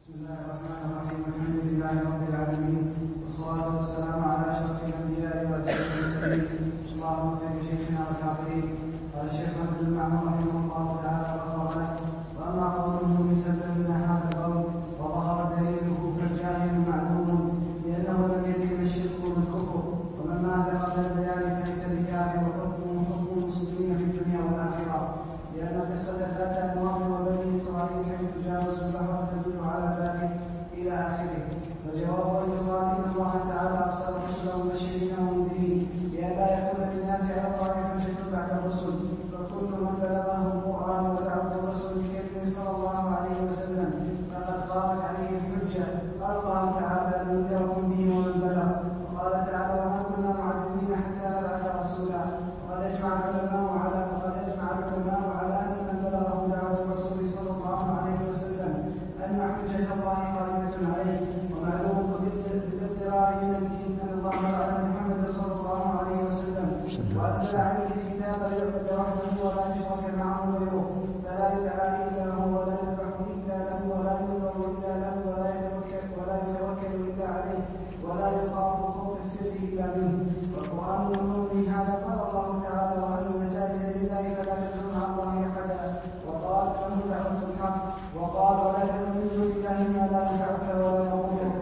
بسم الله الرحمن الرحيم. الحمد لله رب العالمين، والصلاة والسلام على أشرف الأنبياء وأشرف المرسلين. اللهم اغفر لشيخنا والكافرين. قال الشيخ محمد بن معمر رحمه الله تعالى وغفر له: وأما قوله من سبب من هذا القول وظهر دليله فالجاهل معلوم، لأنه لم يدرك الشرك والكفر، ومن مات قبل البيان فليس بكافر، وحكمه حكم المسلمين في الدنيا والآخرة، لأن قصة ثلاثة أنواع وبني إسرائيل كيف تجاوزوا البحر تدل على ذلك إلى آخره. فالجواب أن يقال إن الله تعالى أرسل رسلا مبشرين ومنذرين لئلا يكون للناس على الله حجة بعد الرسل، فكل من بلغه القرآن ودعوة الرسول الكريم صلى الله عليه وسلم فقد قامت عليه الحجة. قال الله تعالى: لننذركم به ومن بلغ. وقال تعالى: وما كنا معذبين حتى نبعث رسولا. وقد أجمع العلماء على أن من بلغه دعوة الرسول صلى الله عليه وسلم أن حجة الله قائمة عليه. ومعلوم بالاضطرار من الدين أن الله بعث محمد صلى الله عليه وسلم وأنزل عليه الكتاب ليعبد وحده ولا يشرك معه غيره، فلا يدعى إلا هو ولا يذبح إلا له ولا ينظر إلا له ولا يتوكل إلا عليه ولا يخاف خوف السر إلا منه. والقرآن ممنوع من هذا. قال الله تعالى: وأن المساجد لله فلا تدعوا مع الله أحدا. وقال: له دعوة الحق. وقال: ولا تدعوا من دون الله ما لا ينفعك ولا يضرك.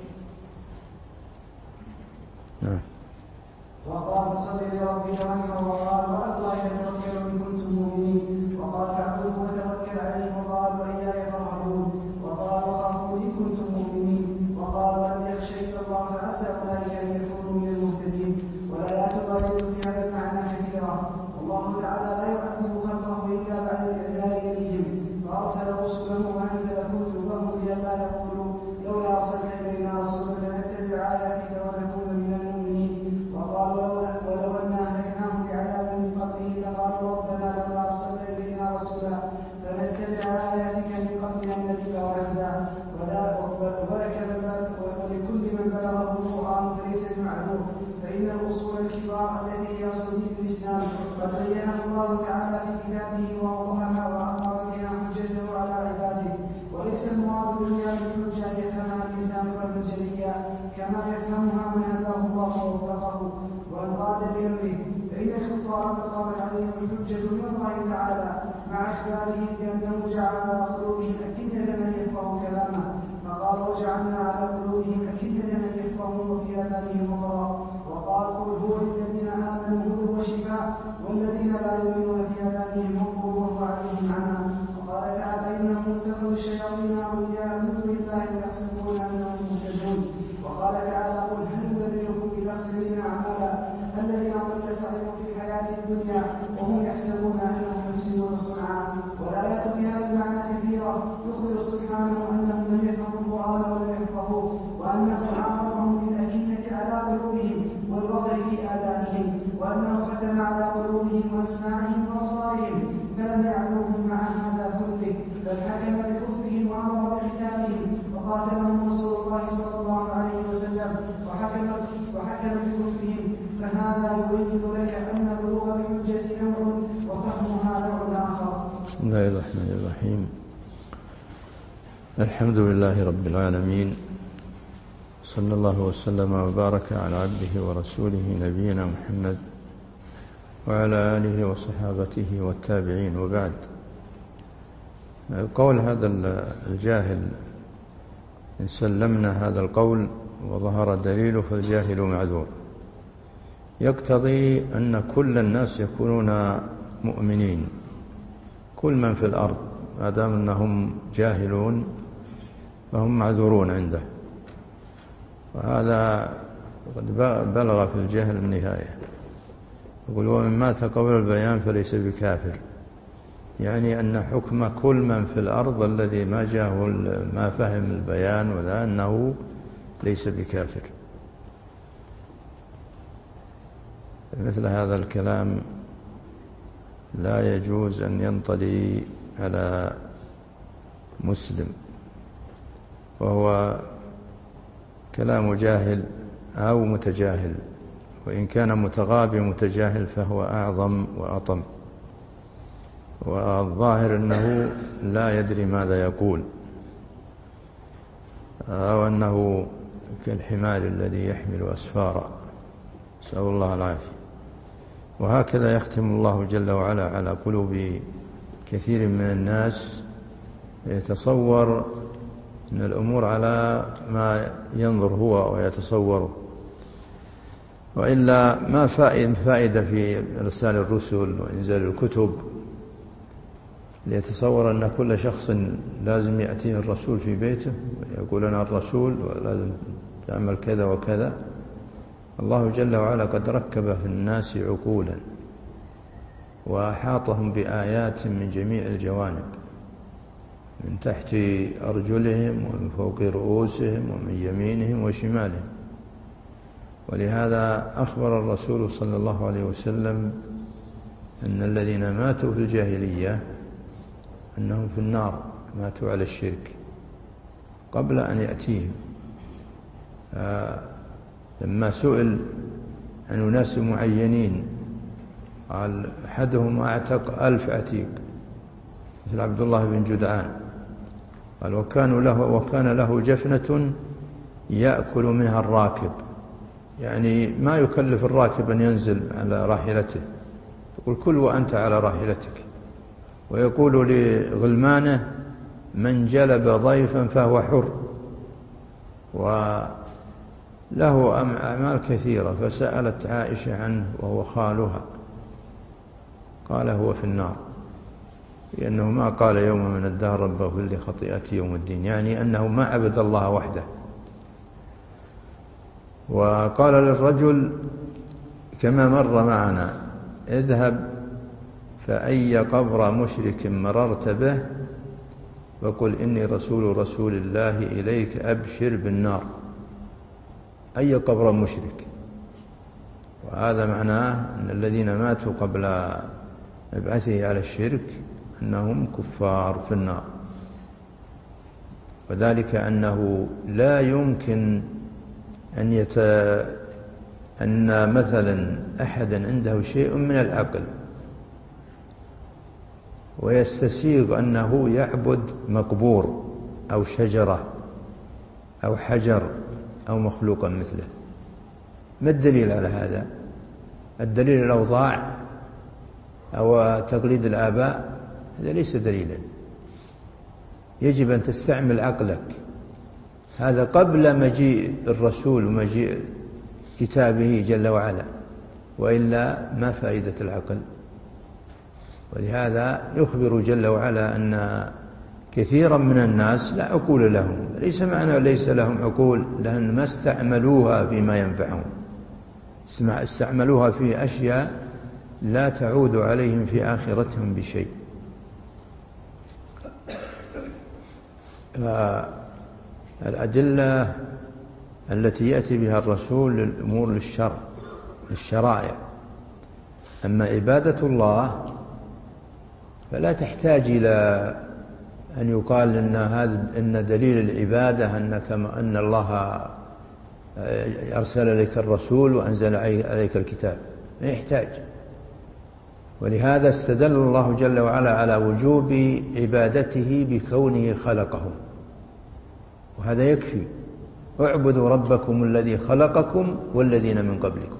وقال: صل لربك وانحر. وقال: وعلى الله يتوكل إن كنتم مؤمنين. وقال: فاعبده وتوكل عليه. وقال: وإياي فارهبون. وقال: وخافوا إن كنتم مؤمنين. وقال: ولم يخش إلا الله فعسى أولئك أن يكونوا من المهتدين. والآيات الواردة في هذا المعنى كثيرة. والله تعالى لا يعذب خلقه إلا بعد الإعذار إليهم، فأرسل رسله وأنزل كتبه لئلا يقولوا لولا أرسلت إلينا رسولا فنتبع آياتك ونكون من المؤمنين. وقال: ولو أنا أهلكناهم بعذاب من قبله لقالوا ربنا لولا أرسلت إلينا رسولا فنتبع آياتك من قبل أن نذل ونخزى. ولكل من بلغه القرآن فليس بمعذور، فإن الأصول الكبار التي هي أصل دين الإسلام قد بينها الله تعالى في كتابه ووضحها وأقر بها حجته على عباده. وليس المراد بالحجة يفهمها الإنسان فهما جليا كما يفهمها من هداه الله ووفقه وانقاد بأمره، فإن الكفار قد قامت عليهم الحجة من الله تعالى مع إخباره بأنه جعل على قلوبهم أكنة أن يفقهوا كلامه، فقال: وجعلنا على قلوبهم أكنة أن يفقهوا وفي آذانهم وقرا. وقال: قل هو للذين آمنوا هدى وشفاء والذين لا يؤمنون في آذانهم وقر وهو عليهم عمى. وقال تعالى: إنهم اتخذوا الشياطين أولياء من دون الله ويحسبون أنهم مهتدون. وقال تعالى: قل هل نبئكم بالأخسرين أعمالا الذين ضل سعيهم في الحياة الدنيا وهم يحسبون أنهم يحسنون صنعا. والآيات في هذا المعنى كثيرة يخبر سبحانه أنهم لم يفهموا القرآن ولم يفقهوه، وأنه عاقبهم بالأكنة على قلوبهم والوضع في آذانهم، وأنه ختم على قلوبهم وأسماعهم وأبصارهم فلم يعذوهم مع هذا كله، بل حكم بكفرهم وأمر بقتالهم وقاتلهم رسول الله صلى الله عليه وسلم وحكم بكفرهم. فهذا يبين لك أن بلوغ الحجة نوع وفهمها نوع آخر. بسم الله الرحمن الرحيم. الحمد لله رب العالمين، صلى الله وسلم وبارك على عبده ورسوله نبينا محمد وعلى آله وصحابته والتابعين، وبعد. قول هذا الجاهل: إن سلمنا هذا القول وظهر دليله فالجاهل معذور، يقتضي أن كل الناس يكونون مؤمنين، كل من في الأرض ما دام أنهم جاهلون فهم معذورون عنده، وهذا قد بلغ في الجهل النهاية. يقول: ومن مات قبل البيان فليس بكافر، يعني أن حكم كل من في الأرض الذي ما جاءه ما فهم البيان ولا أنه ليس بكافر. مثل هذا الكلام لا يجوز أن ينطلي على مسلم، وهو كلام جاهل أو متجاهل، وإن كان متغابي متجاهل فهو أعظم وأطم، والظاهر أنه لا يدري ماذا يقول. أو أنه كالحمار الذي يحمل أسفارا، نسأل الله العافية. وهكذا يختم الله جل وعلا على قلوب كثير من الناس، يتصور أن الأمور على ما ينظر هو ويتصوره، وإلا ما فائدة في إرسال الرسل وإنزال الكتب ليتصور أن كل شخص لازم يأتيه الرسول في بيته ويقول أنا الرسول ولازم تعمل كذا وكذا. الله جل وعلا قد ركب في الناس عقولا وأحاطهم بآيات من جميع الجوانب، من تحت أرجلهم ومن فوق رؤوسهم ومن يمينهم وشمالهم. ولهذا أخبر الرسول صلى الله عليه وسلم أن الذين ماتوا في الجاهلية أنهم في النار، ماتوا على الشرك قبل أن يأتيهم. لما سئل عن أناس معينين قال أحدهم أعتق 1000 عتيق مثل عبد الله بن جدعان، قال وكان له جفنة يأكل منها الراكب، يعني ما يكلف الراكب أن ينزل على راحلته، يقول كل وأنت على راحلتك. ويقول لغلمانه من جلب ضيفا فهو حر، وله أعمال كثيرة. فسألت عائشة عنه وهو خالها، قال هو في النار، لأنه ما قال يوم من الدهر رب اغفر لي خطيئتي يوم الدين، يعني أنه ما عبد الله وحده. وقال للرجل كما مر معنا اذهب فأي قبر مشرك مررت به وقل إني رسول الله إليك أبشر بالنار، أي قبر مشرك. وهذا معناه أن الذين ماتوا قبل مبعثه على الشرك أنهم كفار في النار، وذلك أنه لا يمكن أن مثلا أحدا عنده شيء من العقل ويستسيغ أنه يعبد مقبور أو شجرة أو حجر أو مخلوقا مثله. ما الدليل على هذا؟ الدليل الأوضاع أو تقليد الآباء؟ هذا ليس دليلا. يجب أن تستعمل عقلك، هذا قبل مجيء الرسول ومجيء كتابه جل وعلا، وإلا ما فائدة العقل. ولهذا يخبر جل وعلا أن كثيرا من الناس لا عقول لهم، ليس معنى ليس لهم عقول لأن ما استعملوها فيما ينفعهم، استعملوها في أشياء لا تعود عليهم في آخرتهم بشيء. الأدلة التي يأتي بها الرسول للأمور للشرائع. أما عبادة الله فلا تحتاج إلى أن يقال إن دليل العبادة أن الله أرسل لك الرسول وأنزل عليك الكتاب، ما يحتاج. ولهذا استدل الله جل وعلا على وجوب عبادته بكونه خلقهم، وهذا يكفي. اعبدوا ربكم الذي خلقكم والذين من قبلكم،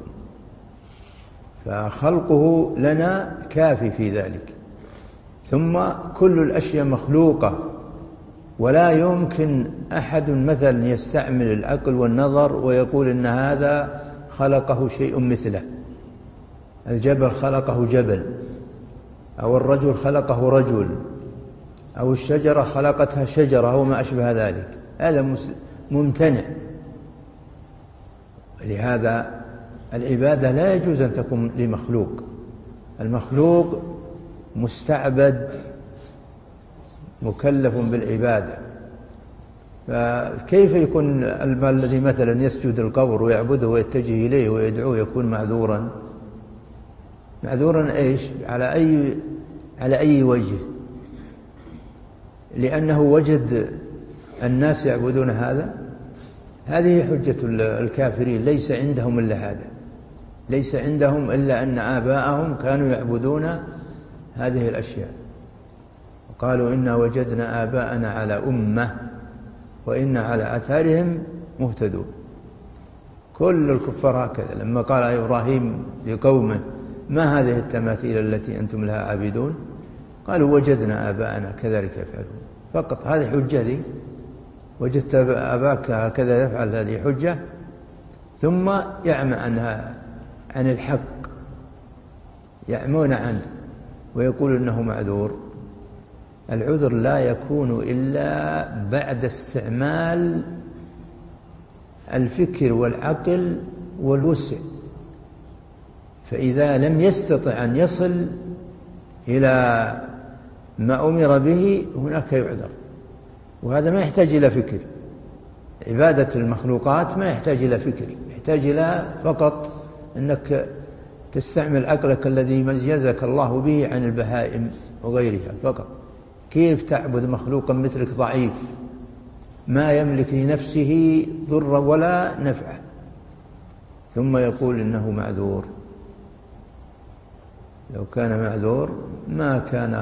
فخلقه لنا كافي في ذلك. ثم كل الأشياء مخلوقة، ولا يمكن أحد مثلا يستعمل العقل والنظر ويقول إن هذا خلقه شيء مثله. الجبل خلقه جبل، أو الرجل خلقه رجل، أو الشجرة خلقتها شجرة أو ما أشبه ذلك، هذا ممتنع. لهذا العبادة لا يجوز أن تكون لمخلوق، المخلوق مستعبد مكلف بالعبادة. فكيف يكون الذي مثلا يسجد القبر ويعبده ويتجه إليه ويدعوه يكون معذورا؟ معذورا إيش؟ على أي وجه؟ لأنه وجد الناس يعبدون هذا. هذه حجة الكافرين، ليس عندهم إلا هذا، ليس عندهم إلا أن آباءهم كانوا يعبدون هذه الأشياء، وقالوا إنا وجدنا آباءنا على أمة وإن على آثارهم مهتدون. كل الكفار هكذا. لما قال إبراهيم لقومه ما هذه التماثيل التي أنتم لها عابدون؟ قالوا وجدنا آباءنا كذلك يفعلون. فقط هذه حجة لي، وجدت أباك هكذا يفعل، هذه حجة. ثم يعمى عنها عن الحق، يعمون عنه ويقول إنه معذور. العذر لا يكون إلا بعد استعمال الفكر والعقل والوسع. فإذا لم يستطع أن يصل إلى ما أمر به هناك يعذر، وهذا ما يحتاج إلى فكر. عبادة المخلوقات ما يحتاج إلى فكر، يحتاج إلى فقط أنك تستعمل عقلك الذي ميزك الله به عن البهائم وغيرها فقط. كيف تعبد مخلوقا مثلك ضعيف ما يملك لنفسه ضرا ولا نفعا، ثم يقول إنه معذور؟ لو كان معذور ما كان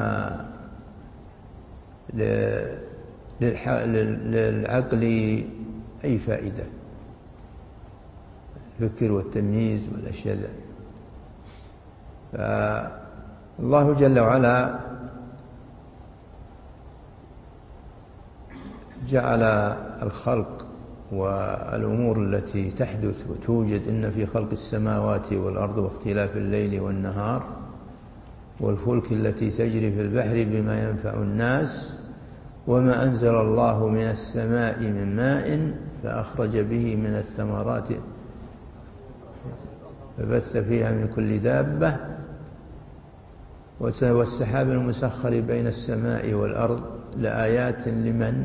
للعقل أي فائدة، الفكر والتمييز والأشياء ذلك. فالله جل وعلا جعل الخلق والأمور التي تحدث وتوجد إن في خلق السماوات والأرض واختلاف الليل والنهار والفلك التي تجري في البحر بما ينفع الناس وما أنزل الله من السماء من ماء فأخرج به من الثمرات فبث فيها من كل دابة والسحاب المسخر بين السماء والأرض لآيات لمن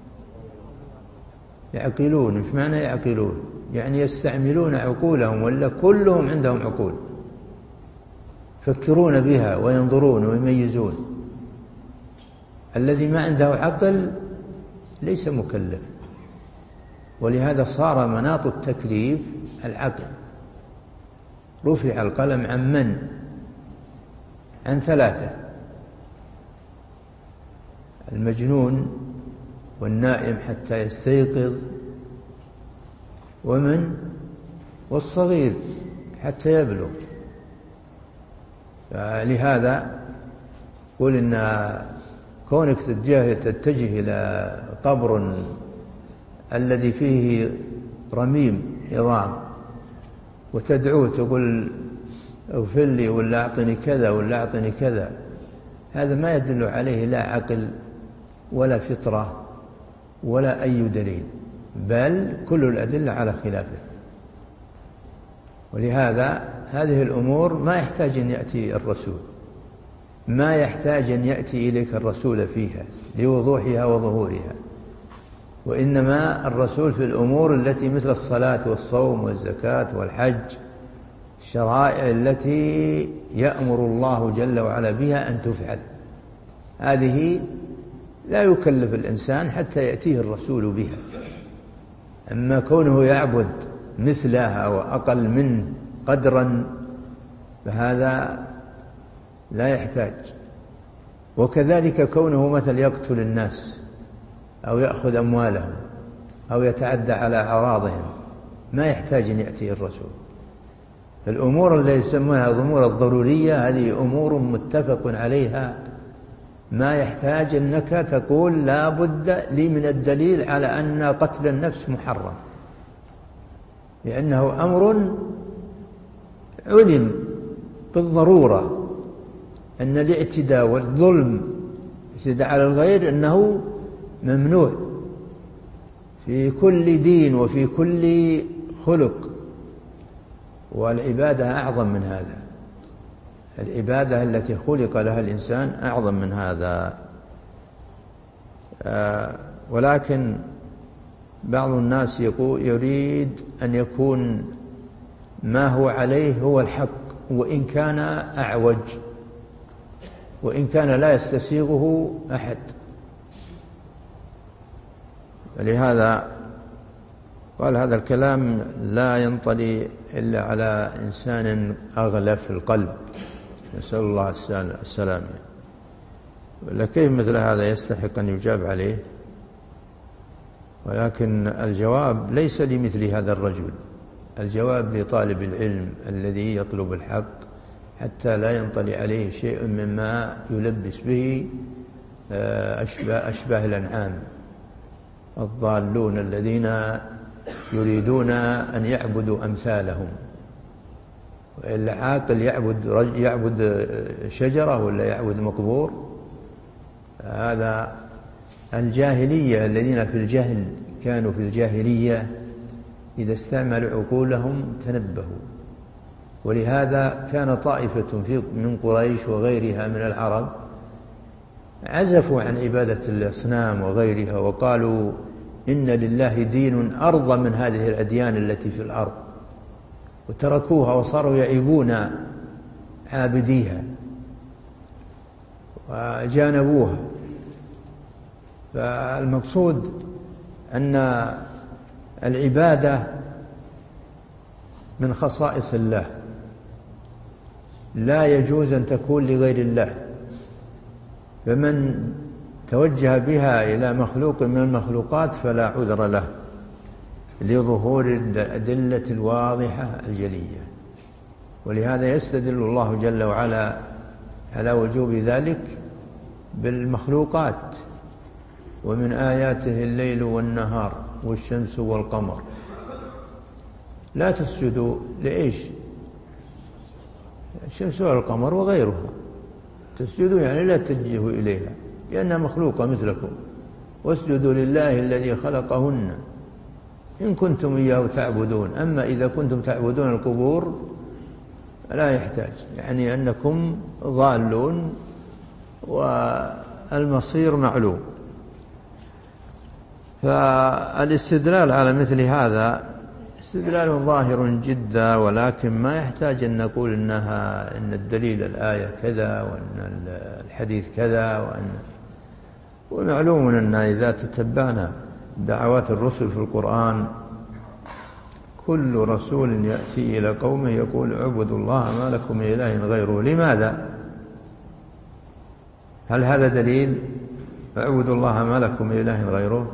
يعقلون. مش معنى يعقلون؟ يعني يستعملون عقولهم، ولا كلهم عندهم عقول يفكرون بها وينظرون ويميزون. الذي ما عنده عقل ليس مكلف، ولهذا صار مناط التكليف العقل. رفع القلم عن من؟ عن ثلاثة: المجنون والنائم حتى يستيقظ، ومن؟ والصغير حتى يبلغ. فلهذا قل إن كونك تتجه إلى قبر الذي فيه رميم عظام وتدعوه تقول اغفر لي ولا أعطني كذا ولا أعطني كذا، هذا ما يدل عليه لا عقل ولا فطرة ولا أي دليل، بل كل الأدلة على خلافه. ولهذا هذه الأمور ما يحتاج أن يأتي الرسول، ما يحتاج أن يأتي إليك الرسول فيها لوضوحها وظهورها، وإنما الرسول في الأمور التي مثل الصلاة والصوم والزكاة والحج، الشرائع التي يأمر الله جل وعلا بها أن تفعل، هذه لا يكلف الإنسان حتى يأتيه الرسول بها. أما كونه يعبد مثلها وأقل منه قدرا فهذا لا يحتاج. وكذلك كونه مثل يقتل الناس أو يأخذ أموالهم أو يتعدى على أعراضهم ما يحتاج أن يأتيه الرسول. الأمور التي يسمونها الأمور الضرورية هذه أمور متفق عليها، ما يحتاج أنك تقول لا بد لي من الدليل على أن قتل النفس محرم، لأنه أمر علم بالضرورة أن الاعتداء والظلم الاعتداء على الغير أنه ممنوع في كل دين وفي كل خلق، والعبادة أعظم من هذا. العبادة التي خلق لها الإنسان أعظم من هذا. ولكن بعض الناس يريد أن يكون ما هو عليه هو الحق، وإن كان أعوج، وإن كان لا يستسيغه أحد. فلهذا قال هذا الكلام لا ينطلي إلا على إنسان أغلف القلب، نسأل الله السلامة. ولا كيف مثل هذا يستحق أن يجاب عليه؟ ولكن الجواب ليس لمثل هذا الرجل، الجواب لطالب العلم الذي يطلب الحق حتى لا ينطلي عليه شيء مما يلبس به أشباه الأنعام الضالون الذين يريدون أن يعبدوا أمثالهم. العاقل يعبد شجرة ولا يعبد مقبور؟ هذا الجاهلية، الذين في الجهل كانوا في الجاهلية إذا استعملوا عقولهم تنبهوا. ولهذا كان طائفة من قريش وغيرها من العرب عزفوا عن عبادة الأصنام وغيرها، وقالوا إن لله دين أرضى من هذه الأديان التي في الأرض، وتركوها وصاروا يعيبون عابديها وجانبوها. فالمقصود أن العبادة من خصائص الله، لا يجوز أن تكون لغير الله، فمن توجه بها إلى مخلوق من المخلوقات فلا عذر له لظهور الأدلة الواضحة الجلية. ولهذا يستدل الله جل وعلا على وجوب ذلك بالمخلوقات: ومن آياته الليل والنهار والشمس والقمر. لا تسجدوا لإيش؟ الشمس والقمر وغيرها، تسجدوا يعني لا تتجهوا إليها لأنها مخلوقة مثلكم، واسجدوا لله الذي خلقهن إن كنتم إياه تعبدون. أما إذا كنتم تعبدون القبور لا يحتاج، يعني أنكم ضالون والمصير معلوم. فالاستدلال على مثل هذا استدلال ظاهر جدا، ولكن ما يحتاج أن نقول إن الدليل الآية كذا وأن الحديث كذا. ومعلوم أن إذا تتبعنا دعوات الرسل في القرآن كل رسول يأتي إلى قومه يقول اعبدوا الله ما لكم من إله غيره. لماذا؟ هل هذا دليل؟ اعبدوا الله ما لكم من إله غيره،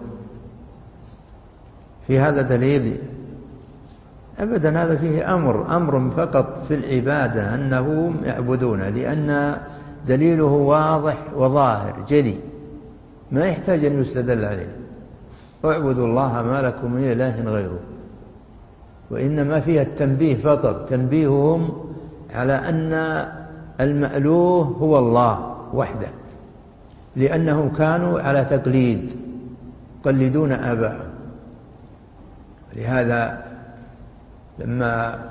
في هذا دليل؟ أبدا، هذا فيه أمر فقط في العبادة أنهم يعبدون، لأن دليله واضح وظاهر جلي ما يحتاج أن يستدل عليه. اعبدوا الله ما لكم من إله غيره. وإنما فيها التنبيه فقط، تنبيههم على أن المألوه هو الله وحده، لأنهم كانوا على تقليد يقلدون آباءهم. لهذا لما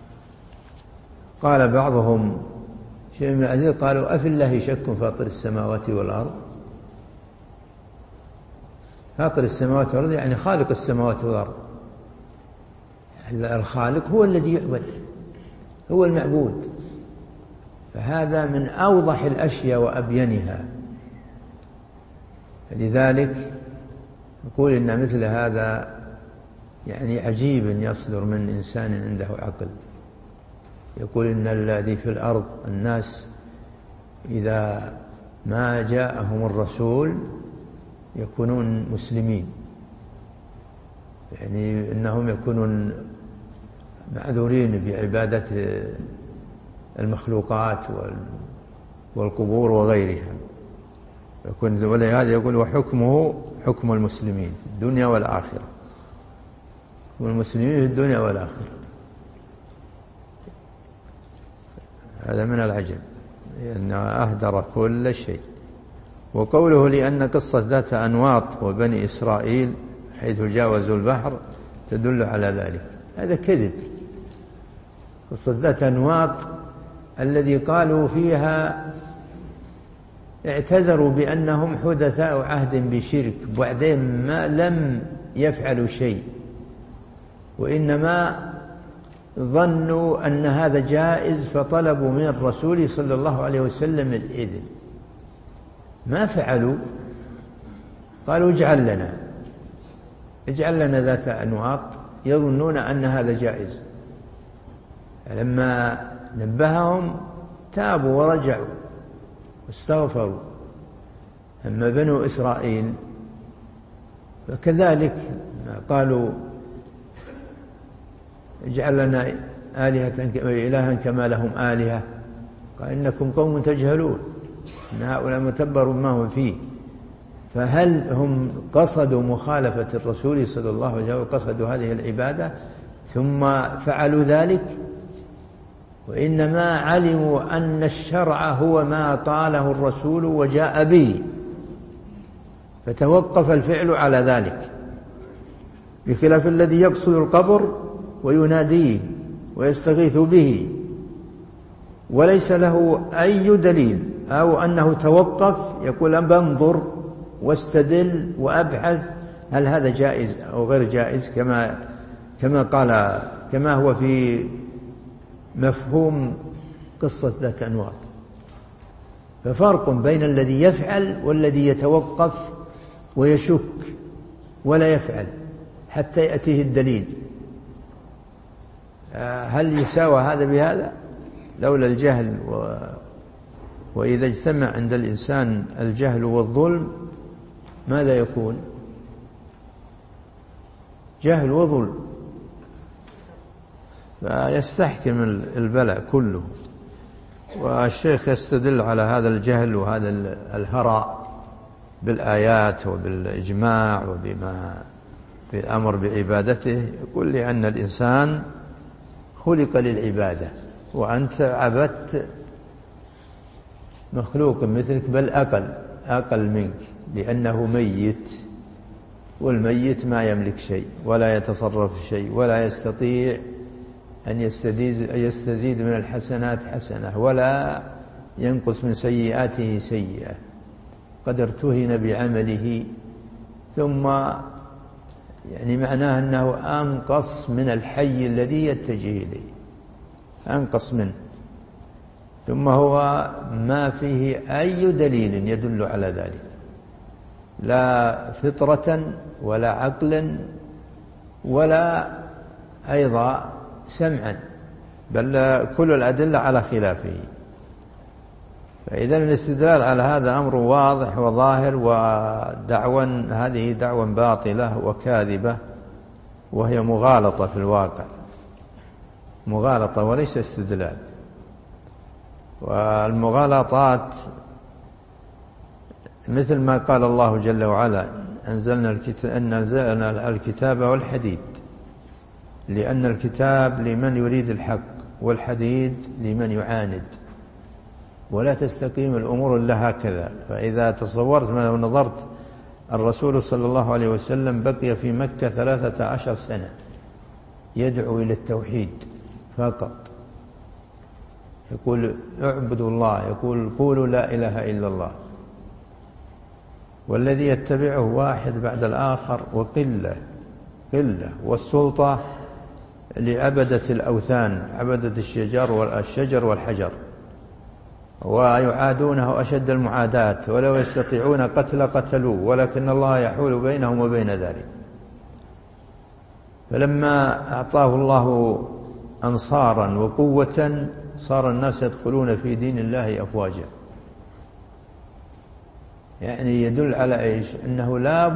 قال بعضهم شيء من العزيز قالوا أفي الله شك فاطر السماوات والأرض؟ فاطر السماوات والأرض يعني خالق السماوات والأرض. الخالق هو الذي يعبد، هو المعبود. فهذا من أوضح الأشياء وأبينها. لذلك نقول إن مثل هذا يعني عجيب أن يصدر من إنسان عنده عقل يقول إن الذي في الأرض الناس إذا ما جاءهم الرسول يكونون مسلمين، يعني إنهم يكونون معذورين بعبادة المخلوقات والقبور وغيرها. ولهذا يقول وحكمه حكم المسلمين في الدنيا والآخرة، والمسلمين في الدنيا والآخرة. هذا من العجب لأنه أهدر كل شيء. وقوله لأن قصة ذات أنواط وبني إسرائيل حيث جاوزوا البحر تدل على ذلك، هذا كذب. قصة ذات أنواط الذي قالوا فيها اعتذروا بأنهم حدثاء عهد بشرك، وبعدين ما لم يفعلوا شيء، وإنما ظنوا أن هذا جائز فطلبوا من الرسول صلى الله عليه وسلم الإذن، ما فعلوا. قالوا اجعل لنا ذات أنواط، يظنون أن هذا جائز. لما نبههم تابوا ورجعوا واستغفروا. أما بنو إسرائيل فكذلك قالوا اجعل لنا إلها كما لهم آلهة، قال إنكم قوم تجهلون، إن هؤلاء متبر ما هم فيه. فهل هم قصدوا مخالفة الرسول صلى الله عليه وسلم وقصدوا هذه العبادة ثم فعلوا ذلك؟ وإنما علموا أن الشرع هو ما قاله الرسول وجاء به، فتوقف الفعل على ذلك، بخلاف الذي يقصد القبر ويناديه ويستغيث به وليس له أي دليل، أو أنه توقف يقول أن بنظر واستدل وأبحث هل هذا جائز أو غير جائز، كما هو في مفهوم قصة ذات أنواط. ففرق بين الذي يفعل والذي يتوقف ويشك ولا يفعل حتى يأتيه الدليل. هل يساوى هذا بهذا؟ لولا الجهل وإذا اجتمع عند الإنسان الجهل والظلم ماذا يكون؟ جهل وظلم، فيستحكم البلاء كله. والشيخ يستدل على هذا الجهل وهذا الهراء بالآيات وبالإجماع وبما بالأمر بعبادته، يقول لأن الإنسان خلق للعبادة، وأنت عبدت مخلوق مثلك بل أقل منك، لأنه ميت، والميت ما يملك شيء ولا يتصرف شيء ولا يستطيع أن يستزيد من الحسنات حسنة ولا ينقص من سيئاته سيئة، قد ارتهن بعمله، ثم يعني معناه أنه أنقص من الحي الذي يتجه إليه، أنقص منه، ثم هو ما فيه أي دليل يدل على ذلك، لا فطرة ولا عقل ولا أيضا سمعا، بل كل الأدلة على خلافه. فإذا الاستدلال على هذا أمر واضح وظاهر، هذه دعوة باطلة وكاذبة، وهي مغالطة في الواقع، مغالطة وليس استدلال. والمغالطات مثل ما قال الله جل وعلا أنزلنا الكتاب والحديد، لأن الكتاب لمن يريد الحق والحديد لمن يعاند، ولا تستقيم الأمور إلا هكذا. فإذا تصورت ما نظرت الرسول صلى الله عليه وسلم بقي في مكة 13 سنة يدعو إلى التوحيد فقط، يقول اعبدوا الله، يقول قولوا لا إله إلا الله، والذي يتبعه واحد بعد الآخر وقلة، والسلطة لعبدة الأوثان، عبدة الشجر والحجر، ويعادونه أشد المعاداة، ولو يستطيعون قتلوه، ولكن الله يحول بينهم وبين ذلك. فلما أعطاه الله أنصارا وقوة صار الناس يدخلون في دين الله أفواجا. يعني يدل على إيش؟ أنه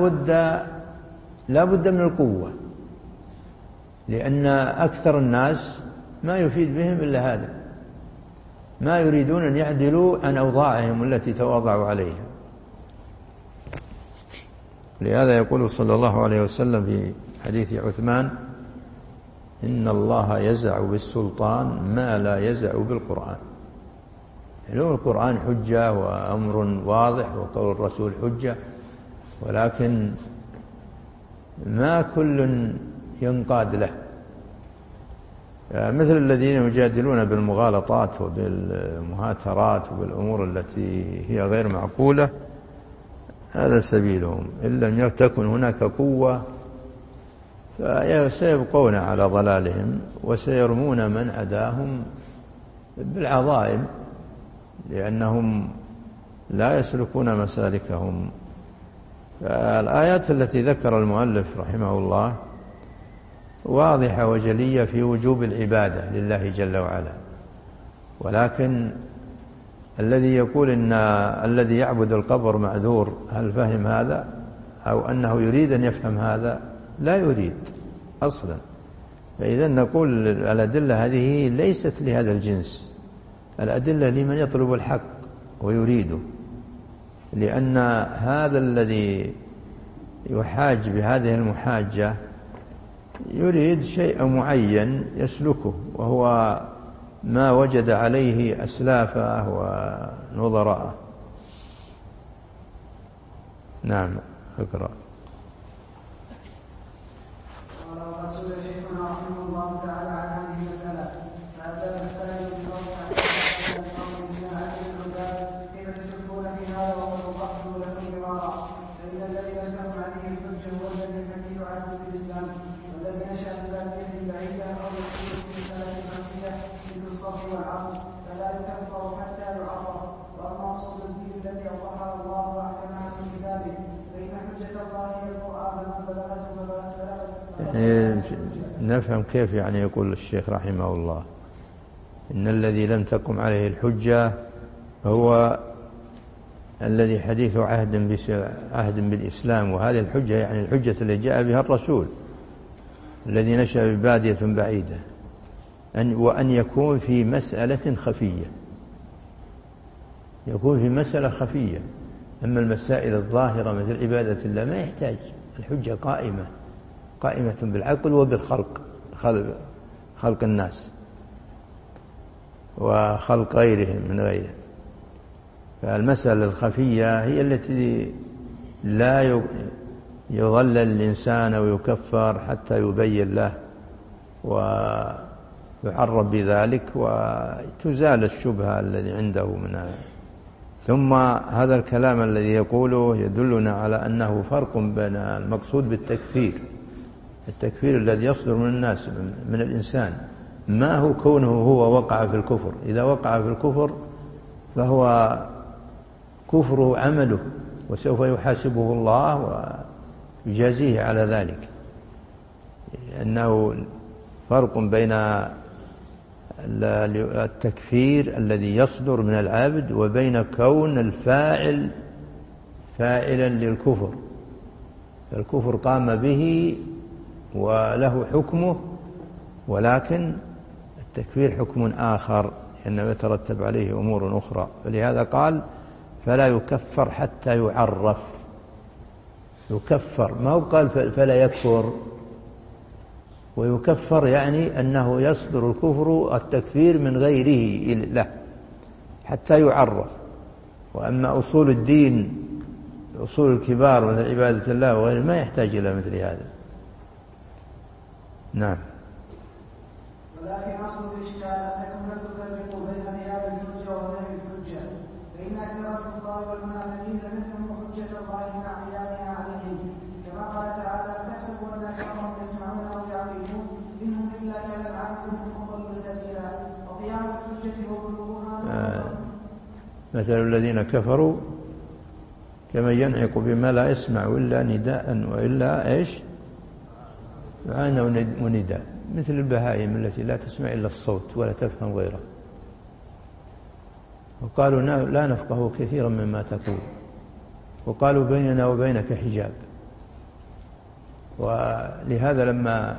لا بد من القوة، لأن أكثر الناس ما يفيد بهم إلا هذا، ما يريدون أن يعدلوا عن أوضاعهم التي تواضعوا عليها. لهذا يقول صلى الله عليه وسلم في حديث عثمان: إن الله يزع بالسلطان ما لا يزع بالقرآن. يعني القرآن حجة وأمر واضح، وقول الرسول حجة، ولكن ما كل ينقاد له. مثل الذين يجادلون بالمغالطات وبالمهاترات وبالأمور التي هي غير معقولة، هذا سبيلهم. إن لم تكن هناك قوة فسيبقون على ضلالهم، وسيرمون من عداهم بالعظائم، لأنهم لا يسلكون مسالكهم. فالآيات التي ذكر المؤلف رحمه الله واضحة وجلية في وجوب العبادة لله جل وعلا، ولكن الذي يقول إن الذي يعبد القبر معذور، هل فهم هذا؟ أو أنه يريد أن يفهم هذا، لا يريد أصلا. فإذا نقول الأدلة هذه ليست لهذا الجنس، الأدلة لمن يطلب الحق ويريده، لأن هذا الذي يحاج بهذه المحاجة يريد شيء معين يسلكه، وهو ما وجد عليه أسلافه ونظراءه. نعم، اقرأ. قال وقد سئل شيخنا رحمه الله تعالى عن هذه المسألة فأجاب السائل بفضل أحد القوم من أهل الهدى كيف تشكون في هذا وهو القصد لكم مرارا، فإن الذي لم تكن عليه الحجة هو الذي حديث عهد بالإسلام، والذي نشأ ببادية بعيدة أو يسير في مسألة خفية مثل الصرف والعصر فلا يكفر حتى يعرف. وأما أصول الدين التي أوضحها الله وأحكمها في كتابه فإن حجة الله هي القرآن فمن بلغته نفهم كيف يعني يقول الشيخ رحمه الله إن الذي لم تقم عليه الحجة هو الذي حديث عهد بالإسلام، وهذه الحجة يعني الحجة التي جاء بها الرسول الذي نشأ ببادية بعيدة، وأن يكون في مسألة خفية، يكون في مسألة خفية. أما المسائل الظاهرة مثل عبادة الله ما يحتاج، الحجة قائمة بالعقل وبالخلق، خلق الناس وخلق غيرهم من غيره. فالمسألة الخفية هي التي لا يضلل الإنسان أو يكفر حتى يبين له ويعرف بذلك وتزال الشبهة الذي عنده منها. ثم هذا الكلام الذي يقوله يدلنا على أنه فرق بين المقصود بالتكفير، التكفير الذي يصدر من الناس من الإنسان، ما هو كونه هو وقع في الكفر. إذا وقع في الكفر فهو كفره عمله وسوف يحاسبه الله ويجازيه على ذلك. أنه فرق بين التكفير الذي يصدر من العبد وبين كون الفاعل فاعلا للكفر، الكفر قام به وله حكمه، ولكن التكفير حكم آخر لأنه يترتب عليه أمور أخرى. فلهذا قال فلا يكفر حتى يعرف. يكفر ما هو قال فلا يكفر، ويكفر يعني أنه يصدر الكفر التكفير من غيره له حتى يعرف. وأما أصول الدين الأصول الكبار مثل عبادة الله وغيره ما يحتاج إلى مثل هذا. نعم. ولكن أصل الإشكال أنكم لم تفرقوا بين غياب الحجة وغير الحجة، فإن أكثر الكفار والمنافقين لم يفهموا حجة الله مع قيامها عليهم، كما قال تعالى تحسبوا أن أكثرهم يسمعون أو يعقلون إنهم إلا كالأنعام هم أضل سبيلا. وقيام الحجة وبلوغها مثل الذين كفروا كمن ينعق بما لا يسمع إلا نداء وإلا إيش دعاء ونداء، مثل البهائم التي لا تسمع إلا الصوت ولا تفهم غيره. وقالوا لا نفقه كثيرا مما تقول، وقالوا بيننا وبينك حجاب. ولهذا لما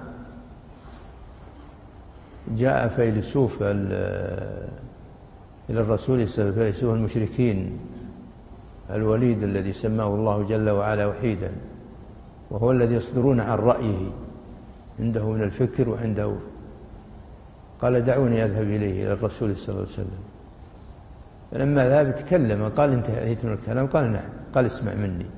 جاء فيلسوف إلى الرسول صلى الله عليه وسلم، فيلسوف المشركين الوليد الذي سماه الله جل وعلا وحيدا، وهو الذي يصدرون عن رأيه، عنده من الفكر وعنده، قال دعوني أذهب إليه إلى الرسول صلى الله عليه وسلم. فلما ذهب تكلم قال انتهيت من الكلام؟ قال نعم. قال اسمع مني.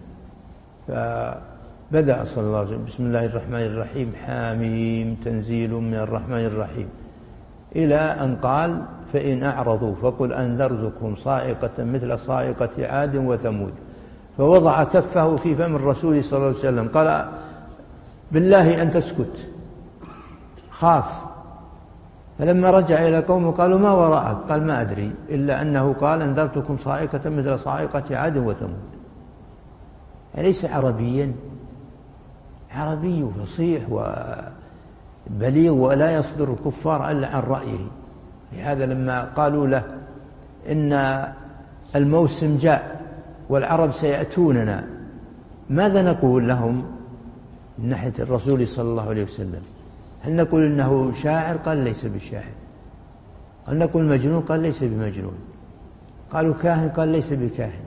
فبدأ صلى الله عليه وسلم بسم الله الرحمن الرحيم حاميم تنزيل من الرحمن الرحيم، إلى أن قال فإن أعرضوا فقل أنذرتكم صاعقة مثل صاعقة عاد وثمود. فوضع كفه في فم الرسول صلى الله عليه وسلم قال بالله أن تسكت، خاف. فلما رجع إلى قومه قالوا ما وراءك؟ قال ما أدري إلا أنه قال أنذرتكم صاعقة مثل صاعقة عاد وثمود. أليس عربيا؟ عربي فصيح وبليغ ولا يصدر الكفار إلا عن رأيه. لهذا لما قالوا له إن الموسم جاء والعرب سيأتوننا ماذا نقول لهم من ناحية الرسول صلى الله عليه وسلم؟ هل نقول إنه شاعر؟ قال ليس بشاعر. هل نقول مجنون؟ قال ليس بمجنون. قالوا كاهن؟ قال ليس بكاهن.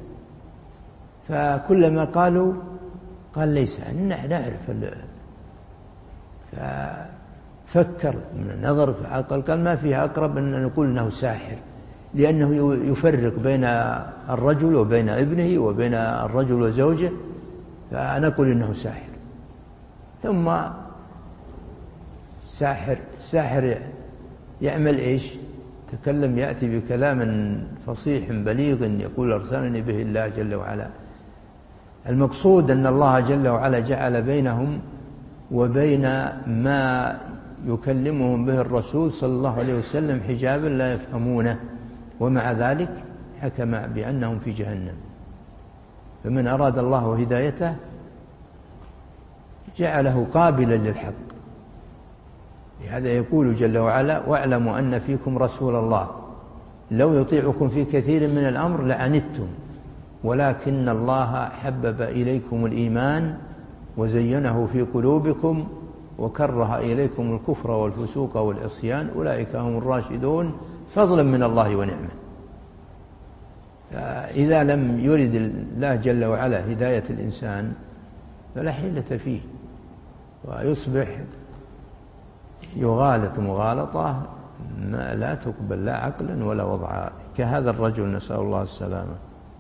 فكلما قالوا قال ليس. نعرف. ففكر من نظر في عقل، قال ما فيها أقرب أن نقول إنه ساحر، لأنه يفرق بين الرجل وبين ابنه وبين الرجل وزوجه، فنقول إنه ساحر. ثم ساحر يعمل إيش؟ تكلم، يأتي بكلام فصيح بليغ يقول أرسلني به الله جل وعلا. المقصود أن الله جل وعلا جعل بينهم وبين ما يكلمهم به الرسول صلى الله عليه وسلم حجابا لا يفهمونه، ومع ذلك حكم بأنهم في جهنم. فمن أراد الله هدايته جعله قابلا للحق. لهذا يقول جل وعلا: واعلموا أن فيكم رسول الله لو يطيعكم في كثير من الأمر لعنتم ولكن الله حبب إليكم الإيمان وزينه في قلوبكم وكره إليكم الكفر والفسوق والعصيان أولئك هم الراشدون فضلا من الله ونعمه. إذا لم يرد الله جل وعلا هداية الإنسان فلا حيلة فيه، ويصبح يغالط مغالطة ما لا تقبل لا عقلا ولا وضعا، كهذا الرجل نسأل الله السلامة.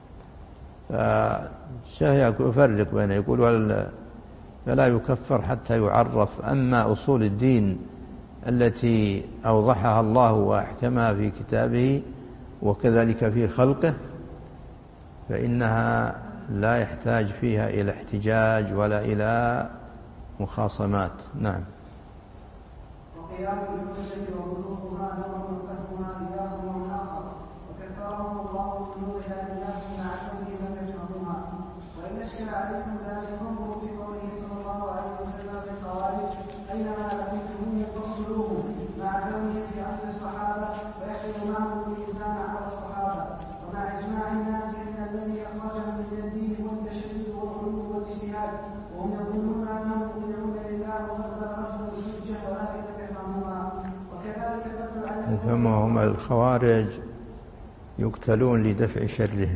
يفرق بين يقول فلا يكفر حتى يعرف. أما أصول الدين التي أوضحها الله وأحكمها في كتابه وكذلك في خلقه فإنها لا يحتاج فيها إلى احتجاج ولا إلى مخاصمات. نعم. وقيام بالحجة وبلوغها نوع فهمها إله آخر وكفرهم الله بنور هدايته مع كونه لم يفهموها. وإن أشكل عليكم ذلك انظروا في قوله صلى الله عليه وسلم في الخوارج: أينما لقيتموه فاقتلوه، مع كونه في أصل الصحابة ويحرم معهم الإنسان على الصحابة، ومع إجماع الناس أن الذي أخرجهم من الدين هو التشدد والغلو والاجتهاد، وهم يظنون أنهم يدعون لله وقد بلغتهم الحجة ولكن لم يفهموها. وكذلك قتل علي فما هم الخوارج يقتلون لدفع شرهم،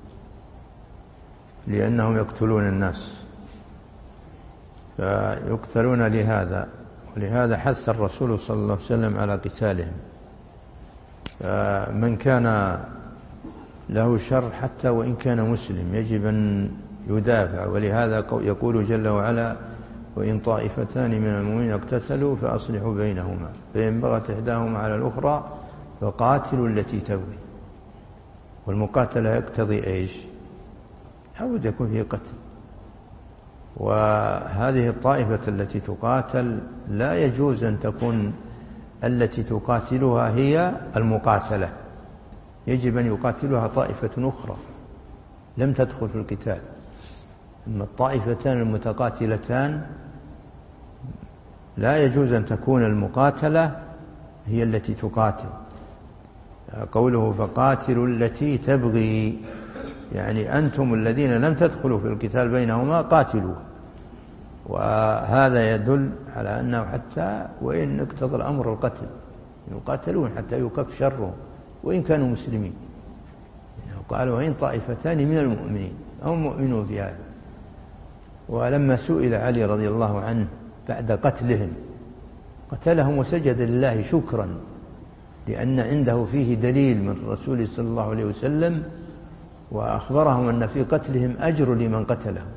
لأنهم يقتلون الناس فيقتلون لهذا، ولهذا حث الرسول صلى الله عليه وسلم على قتالهم. فمن كان له شر حتى وإن كان مسلم يجب أن يدافع، ولهذا يقول جل وعلا: وإن طائفتان من المؤمنين اقتتلوا فأصلحوا بينهما فإن بغت إحداهما على الأخرى فقاتلوا التي تبغي. والمقاتلة يقتضي إيش؟ لابد يكون فيه قتل، وهذه الطائفة التي تقاتل لا يجوز أن تكون التي تقاتلها هي المقاتلة، يجب أن يقاتلها طائفة أخرى لم تدخل في القتال. أما الطائفتان المتقاتلتان لا يجوز أن تكون المقاتلة هي التي تقاتل. قوله فقاتلوا التي تبغي، يعني أنتم الذين لم تدخلوا في القتال بينهما قاتلوا. وهذا يدل على أنه حتى وإن اقتضى الأمر القتل يقاتلون حتى يكف شرهم وإن كانوا مسلمين. قالوا وإن طائفتان من المؤمنين أو مؤمنون في هذا. ولما سئل علي رضي الله عنه بعد قتلهم قتلهم وسجد لله شكرا لأن عنده فيه دليل من الرسول صلى الله عليه وسلم، وأخبرهم أن في قتلهم أجر لمن قتلهم.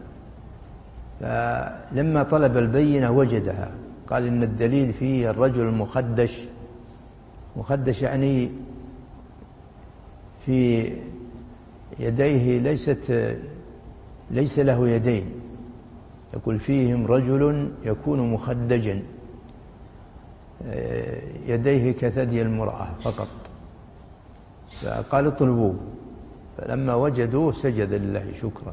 فلما طلب البينة وجدها، قال إن الدليل فيه الرجل المخدش، مخدش يعني في يديه ليس له يدين، يقول فيهم رجل يكون مخدجا يديه كثدي المرأة فقط، فقال اطلبوه، فلما وجدوه سجد لله شكرا،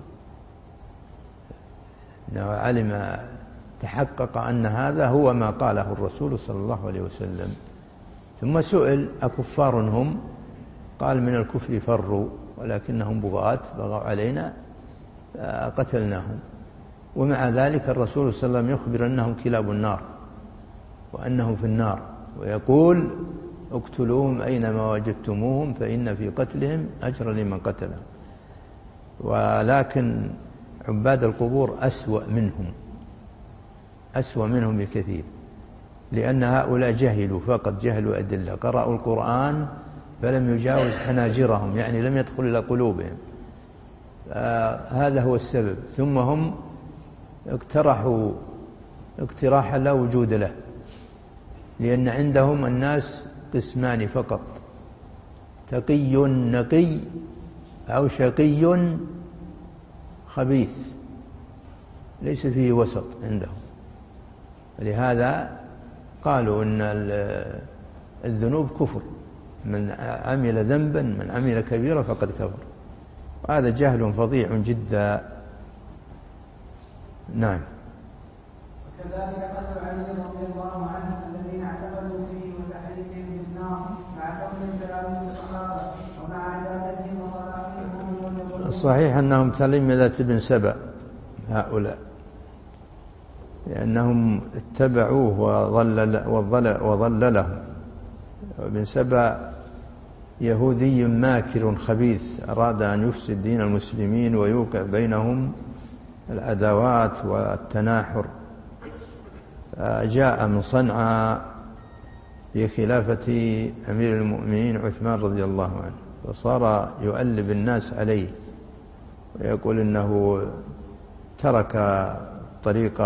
إنه علم تحقق أن هذا هو ما قاله الرسول صلى الله عليه وسلم. ثم سئل أكفار هم؟ قال من الكفر فروا ولكنهم بغاة بغوا علينا فقتلناهم. ومع ذلك الرسول صلى الله عليه وسلم يخبر أنهم كلاب النار وأنهم في النار، ويقول اقتلوهم أينما وجدتموهم فإن في قتلهم أجرا لمن قتلهم. ولكن عباد القبور أسوأ منهم بكثير، لأن هؤلاء جهلوا فقط، جهلوا أدلة، قرأوا القرآن فلم يجاوز حناجرهم، يعني لم يدخل إلى قلوبهم، هذا هو السبب. ثم هم اقترحوا اقتراحا لا وجود له، لأن عندهم الناس قسمان فقط: تقي نقي أو شقي خبيث، ليس فيه وسط عندهم. لهذا قالوا إن الذنوب كفر، من عمل ذنبا من عمل كبيرا فقد كفر، وهذا جهل فظيع جدا. نعم. وكذلك قتل علي رضي الله عنه الذين اعتقدوا فيه وتحريكهم بالنار مع كون كلام الصحابة ومع عبادتهم وصلاتهم. الصحيح أنهم تلمذة ابن سبأ هؤلاء، لأنهم اتبعوه وضللهم. ابن سبأ يهودي ماكر خبيث، أراد أن يفسد دين المسلمين ويوقع بينهم العداوات والتناحر، جاء من صنعاء في خلافة أمير المؤمنين عثمان رضي الله عنه، وصار يؤلب الناس عليه ويقول إنه ترك طريق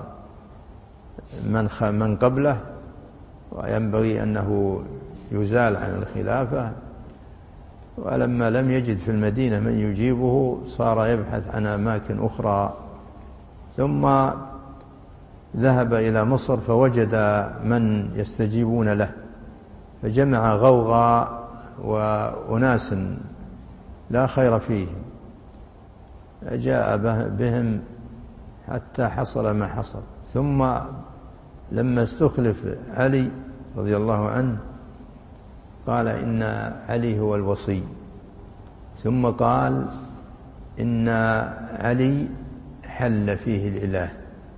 من قبله وينبغي أنه يزال عن الخلافة. ولما لم يجد في المدينة من يجيبه صار يبحث عن أماكن أخرى، ثم ذهب إلى مصر فوجد من يستجيبون له، فجمع غوغاء وأناس لا خير فيهم، جاء بهم حتى حصل ما حصل. ثم لما استخلف علي رضي الله عنه قال إن علي هو الوصي، ثم قال إن علي حل فيه الإله،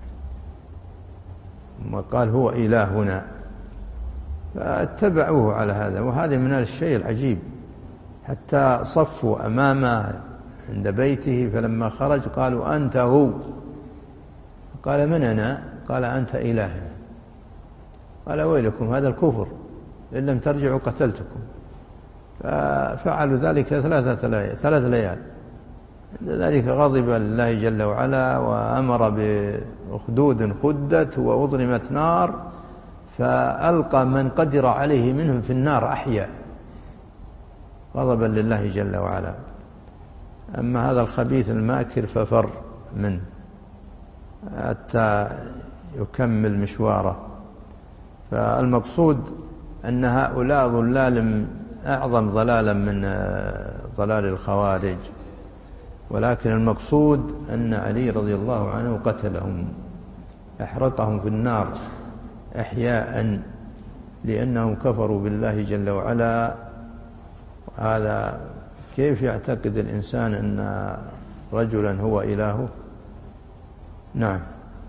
ثم قال هو إلهنا، فاتبعوه على هذا. وهذا من الشيء العجيب، حتى صفوا أمامه عند بيته، فلما خرج قالوا أنت هو، قال من أنا؟ قال أنت إلهنا. قال ويلكم هذا الكفر، إن لم ترجعوا قتلتكم. ففعلوا ذلك 3 ليال. عند ذلك غضب الله جل وعلا وأمر بأخدود خدت وأظلمت نار، فألقى من قدر عليه منهم في النار أحياء، غضبا لله جل وعلا. أما هذا الخبيث الماكر ففر منه حتى يكمل مشواره. فالمقصود أن هؤلاء ضلال أعظم ضلالا من ضلال الخوارج، ولكن المقصود أن علي رضي الله عنه قتلهم، أحرقهم في النار إحياء، لأنهم كفروا بالله جل وعلا. هذا كيف يعتقد الإنسان أن رجلا هو إلهه؟ نعم.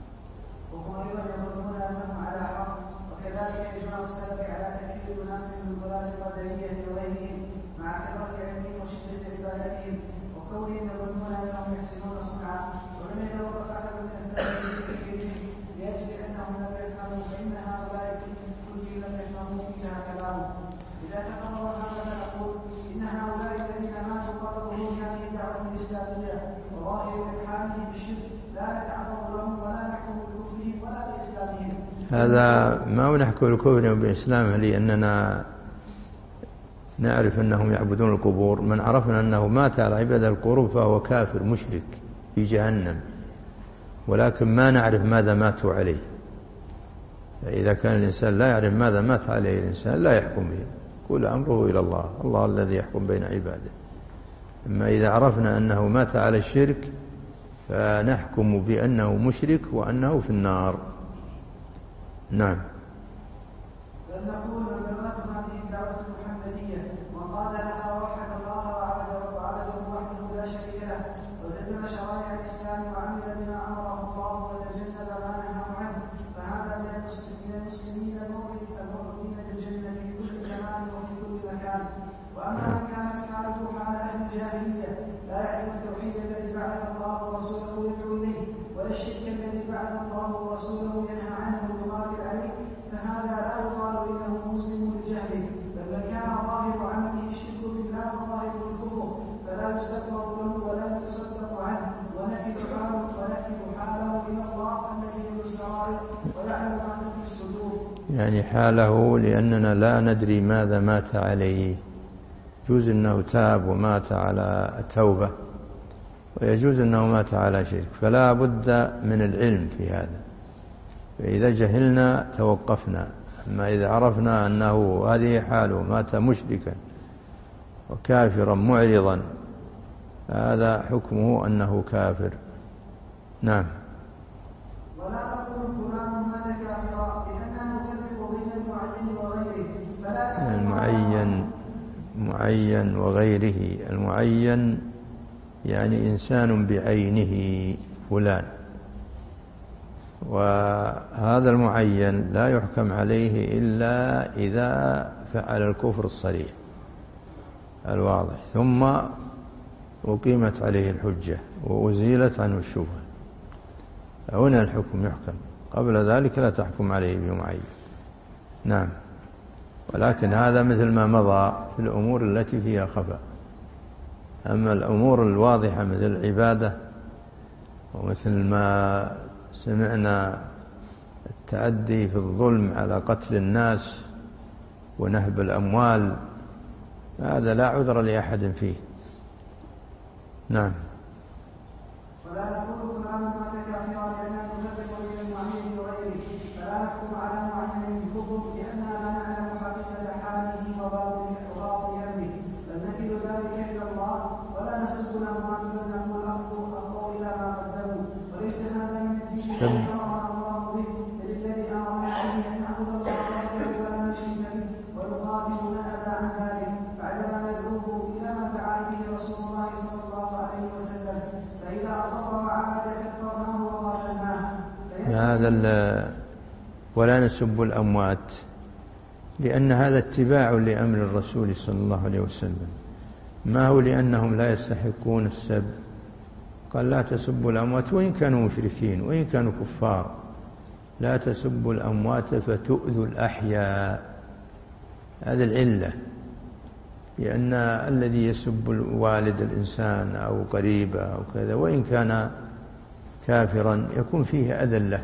هذا ما نحكم بكفرهم بإسلامه، لأننا نعرف أنهم يعبدون القبور. من عرفنا أنه مات على عبادة القبور فهو كافر مشرك في جهنم، ولكن ما نعرف ماذا ماتوا عليه. فإذا كان الإنسان لا يعرف ماذا مات عليه الإنسان لا يحكم به، كل أمره إلى الله، الله الذي يحكم بين عباده. أما إذا عرفنا أنه مات على الشرك فنحكم بأنه مشرك وأنه في النار. نعم. بل نقول بلغته هذه الدعوة المحمدية وقال لها وحد الله وعبده وحده لا شريك له، والتزم شرائع الإسلام وعمل بما أمره الله ويعلم ما تخفي الصدور. يعني حاله لأننا لا ندري ماذا مات عليه، يجوز أنه تاب ومات على التوبة، ويجوز أنه مات على شرك، فلا بد من العلم في هذا. فإذا جهلنا توقفنا، أما إذا عرفنا أنه هذه حاله مات مشركا وكافرا معرضا، هذا حكمه أنه كافر. نعم. ولا نقول فلان مات كافرا لأننا نفرق بين المعين وغيره، فلا المعين وغيره. المعين يعني إنسان بعينه فلان، وهذا المعين لا يحكم عليه إلا إذا فعل الكفر الصريح الواضح، ثم أقيمت عليه الحجة وأزيلت عنه الشبهة، هنا الحكم يحكم، قبل ذلك لا تحكم عليه بمعين. نعم. ولكن هذا مثل ما مضى في الأمور التي فيها خفاء. أما الأمور الواضحة مثل العبادة، ومثل ما سمعنا التعدي في الظلم على قتل الناس ونهب الأموال، هذا لا عذر لأحد فيه. نعم. ولا نقول فلان مات كافرا لأننا نفرق بين المعين وغيره، فلا نحكم على معين بالكفر لأننا لا نعلم حقيقة حاله وباطن أمره، بل نكل ذلك إلى الله. ولا نسب الأموات بل نقول أخطأوا إلى ما قدموا، وليس هذا من الدين الذي أمرنا الله به، بل الذي أمرنا به أن نعبد الله وحده ولا نشرك به، ونقاتل من أتى عن ذلك بعدما ندعوه إلى ما دعا إليه رسول الله صلى الله عليه وسلم، فإذا أصر وعمل كفرناه وقاتلناه. هذا ولا نسب الأموات، لأن هذا اتباع لأمر الرسول صلى الله عليه وسلم، ما هو لأنهم لا يستحقون السب. قال لا تسبوا الأموات وإن كانوا مشركين وإن كانوا كفار، لا تسبوا الأموات فتؤذوا الأحياء. هذا العلة، لأن الذي يسب الوالد الإنسان أو قريبه أو كذا وإن كان كافرا يكون فيه أذى له،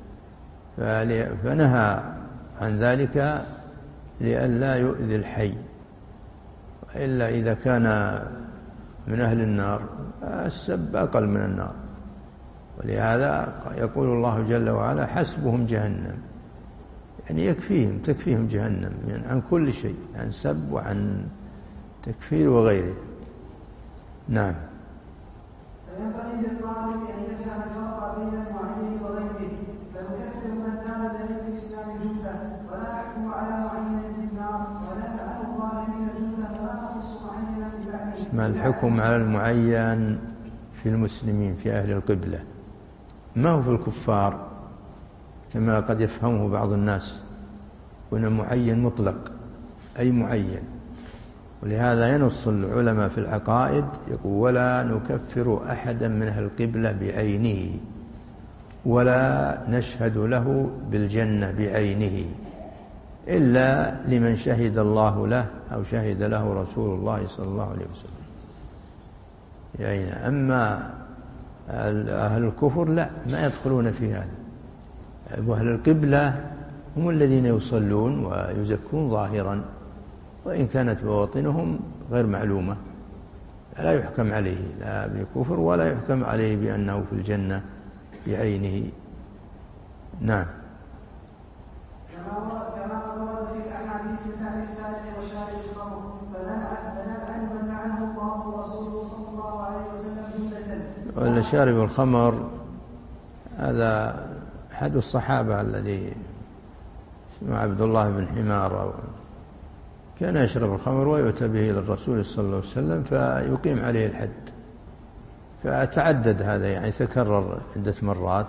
فنهى عن ذلك لئلا يؤذي الحي. إلا إذا كان من أهل النار السب أقل من النار، ولهذا يقول الله جل وعلا حسبهم جهنم، يعني تكفيهم جهنم عن كل شيء، عن سب وعن تكفير وغيره. نعم. فينبغي للطالب أن يفهم الفرق بين المعين وغيره، فنكفر من كان لغير الإسلام جملة، ولا نحكم على معين بالنار، ولا نلعن الظالمين جملة، ولا نخص معينا بلعنه. اسمع الحكم على المعين في المسلمين في أهل القبلة، ما هو في الكفار كما قد يفهمه بعض الناس، هنا معين مطلق أي معين. ولهذا ينص العلماء في العقائد يقول ولا نكفر أحدا من أهل القبلة بعينه، ولا نشهد له بالجنة بعينه، إلا لمن شهد الله له أو شهد له رسول الله صلى الله عليه وسلم. يعني أما أهل الكفر لا، ما يدخلون في هذا. أهل القبلة هم الذين يصلون ويزكون ظاهرا، وإن كانت بواطنهم غير معلومة، لا يحكم عليه لا بكفر ولا يحكم عليه بأنه في الجنة بعينه. نعم. كما ورد في الأحاديث من أهل السارق وشارب الخمر، فنلعن من لعنه الله ورسوله صلى الله عليه وسلم جملة. ولا شارب الخمر هذا أحد الصحابة الذي اسمه عبد الله بن حمار، كان يشرب الخمر ويؤتى به إلى الرسول صلى الله عليه وسلم فيقيم عليه الحد، فتعدد هذا، يعني تكرر عدة مرات.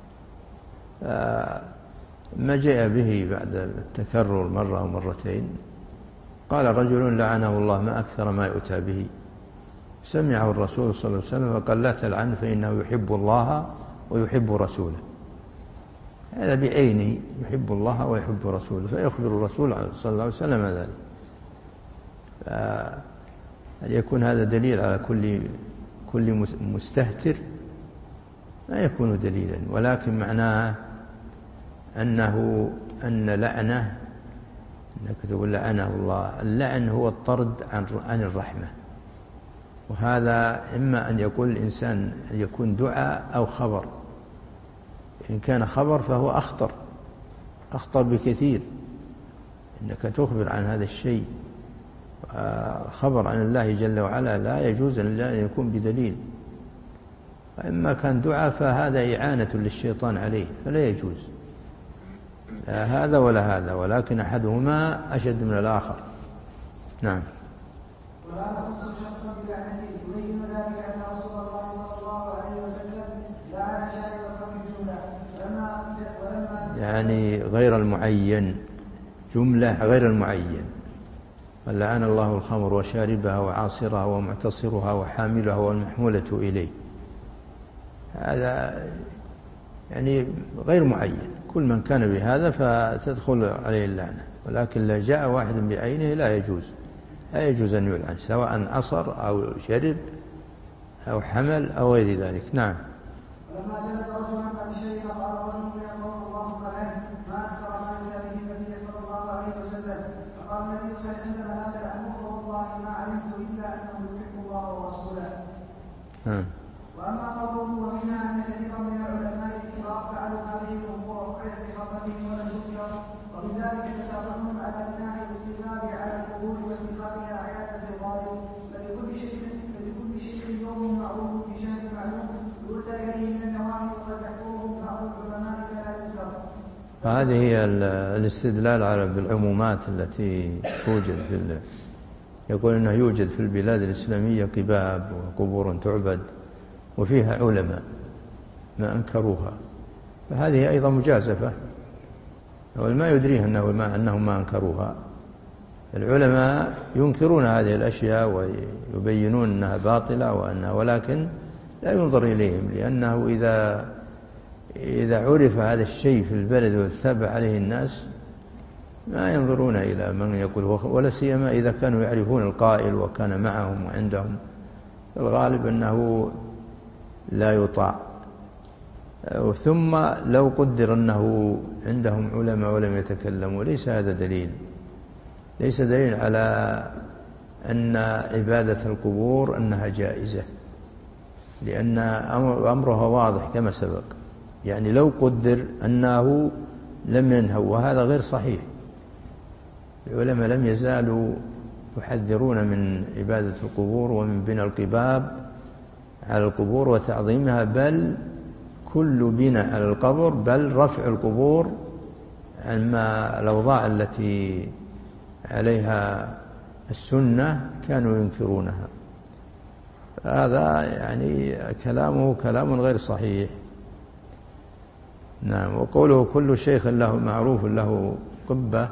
ما جاء به بعد التكرر مرة أو مرتين قال رجل لعنه الله ما أكثر ما يؤتى به، سمعه الرسول صلى الله عليه وسلم فقال لا تلعن فإنه يحب الله ويحب رسوله. هذا بعينه يحب الله ويحب رسوله، فيخبر الرسول صلى الله عليه وسلم ذلك. هل يكون هذا دليل على كل مستهتر؟ لا يكون دليلا، ولكن معناه أن لعنه، أنك تقول لعنه الله. اللعن هو الطرد عن الرحمة، وهذا إما أن يقول الإنسان أن يكون دعاء أو خبر. إن كان خبر فهو أخطر بكثير، إنك تخبر عن هذا الشيء. خبر عن الله جل وعلا لا يجوز أن يكون بدليل. وإما كان دعاء فهذا إعانة للشيطان عليه، فلا يجوز لا هذا ولا هذا، ولكن أحدهما أشد من الآخر. نعم. ولا نخص شخصا بلعنته، يبين ذلك أن رسول الله صلى الله عليه وسلم لعن شارب الخمر جملة، ولما يعني غير المعين، جملة غير المعين. لعن الله الخمر وشاربها وعاصرها ومعتصرها وحاملها والمحمولة إليه. هذا يعني غير معين، كل من كان بهذا فتدخل عليه اللعنة. ولكن لا جاء واحد بعينه لا يجوز أن يلعن، سواء عصر أو شرب أو حمل أو غير ذلك. نعم. ولما جلد رجلا قد شرب قال رجل يا قوم اللهم لعن ما أكثر ما جاء به النبي صلى الله عليه وسلم. فقال النبي صلى الله عليه وسلم لا تلعنوه فوالله ما علمت إلا أنه يحب الله ورسوله. وأما قوله ومنها أن كثيرا من العلماء الكبار فعلوا هذه الأمور وقعت بخطرهم ولم تذكر، وبذلك تسابقهم على بناء الاتفاق على القبور واتخاذها أعيادا في الغالب. فلكل شيخ يوم معروف بشهر معلوم يؤتى إليه من النواحي وقد يحضره بعض العلماء فلا يذكر. فهذه هي الاستدلال على بالعمومات التي توجد يقول أنه يوجد في البلاد الإسلامية قباب وقبور تعبد وفيها علماء ما أنكروها، فهذه أيضا مجازفة، ما يدريه أنهم ما أنكروها. العلماء ينكرون هذه الأشياء ويبينون أنها باطلة ولكن لا ينظر إليهم، لأنه إذا عرف هذا الشيء في البلد واتبع عليه الناس ما ينظرون إلى من يقول، ولا سيما إذا كانوا يعرفون القائل وكان معهم وعندهم. الغالب أنه لا يطاع. ثم لو قدر أنه عندهم علماء ولم يتكلموا ليس هذا دليل، ليس دليل على أن عبادة القبور أنها جائزة، لأن أمرها واضح كما سبق. يعني لو قدر أنه لم ينهوا، وهذا غير صحيح. العلماء لم يزالوا يحذرون من عبادة القبور ومن بناء القباب على القبور وتعظيمها، بل كل بناء على القبر، بل رفع القبور عما الأوضاع التي عليها السنة كانوا ينكرونها. هذا يعني كلامه كلام غير صحيح. نعم. وقوله كل شيخ له معروف له قبة،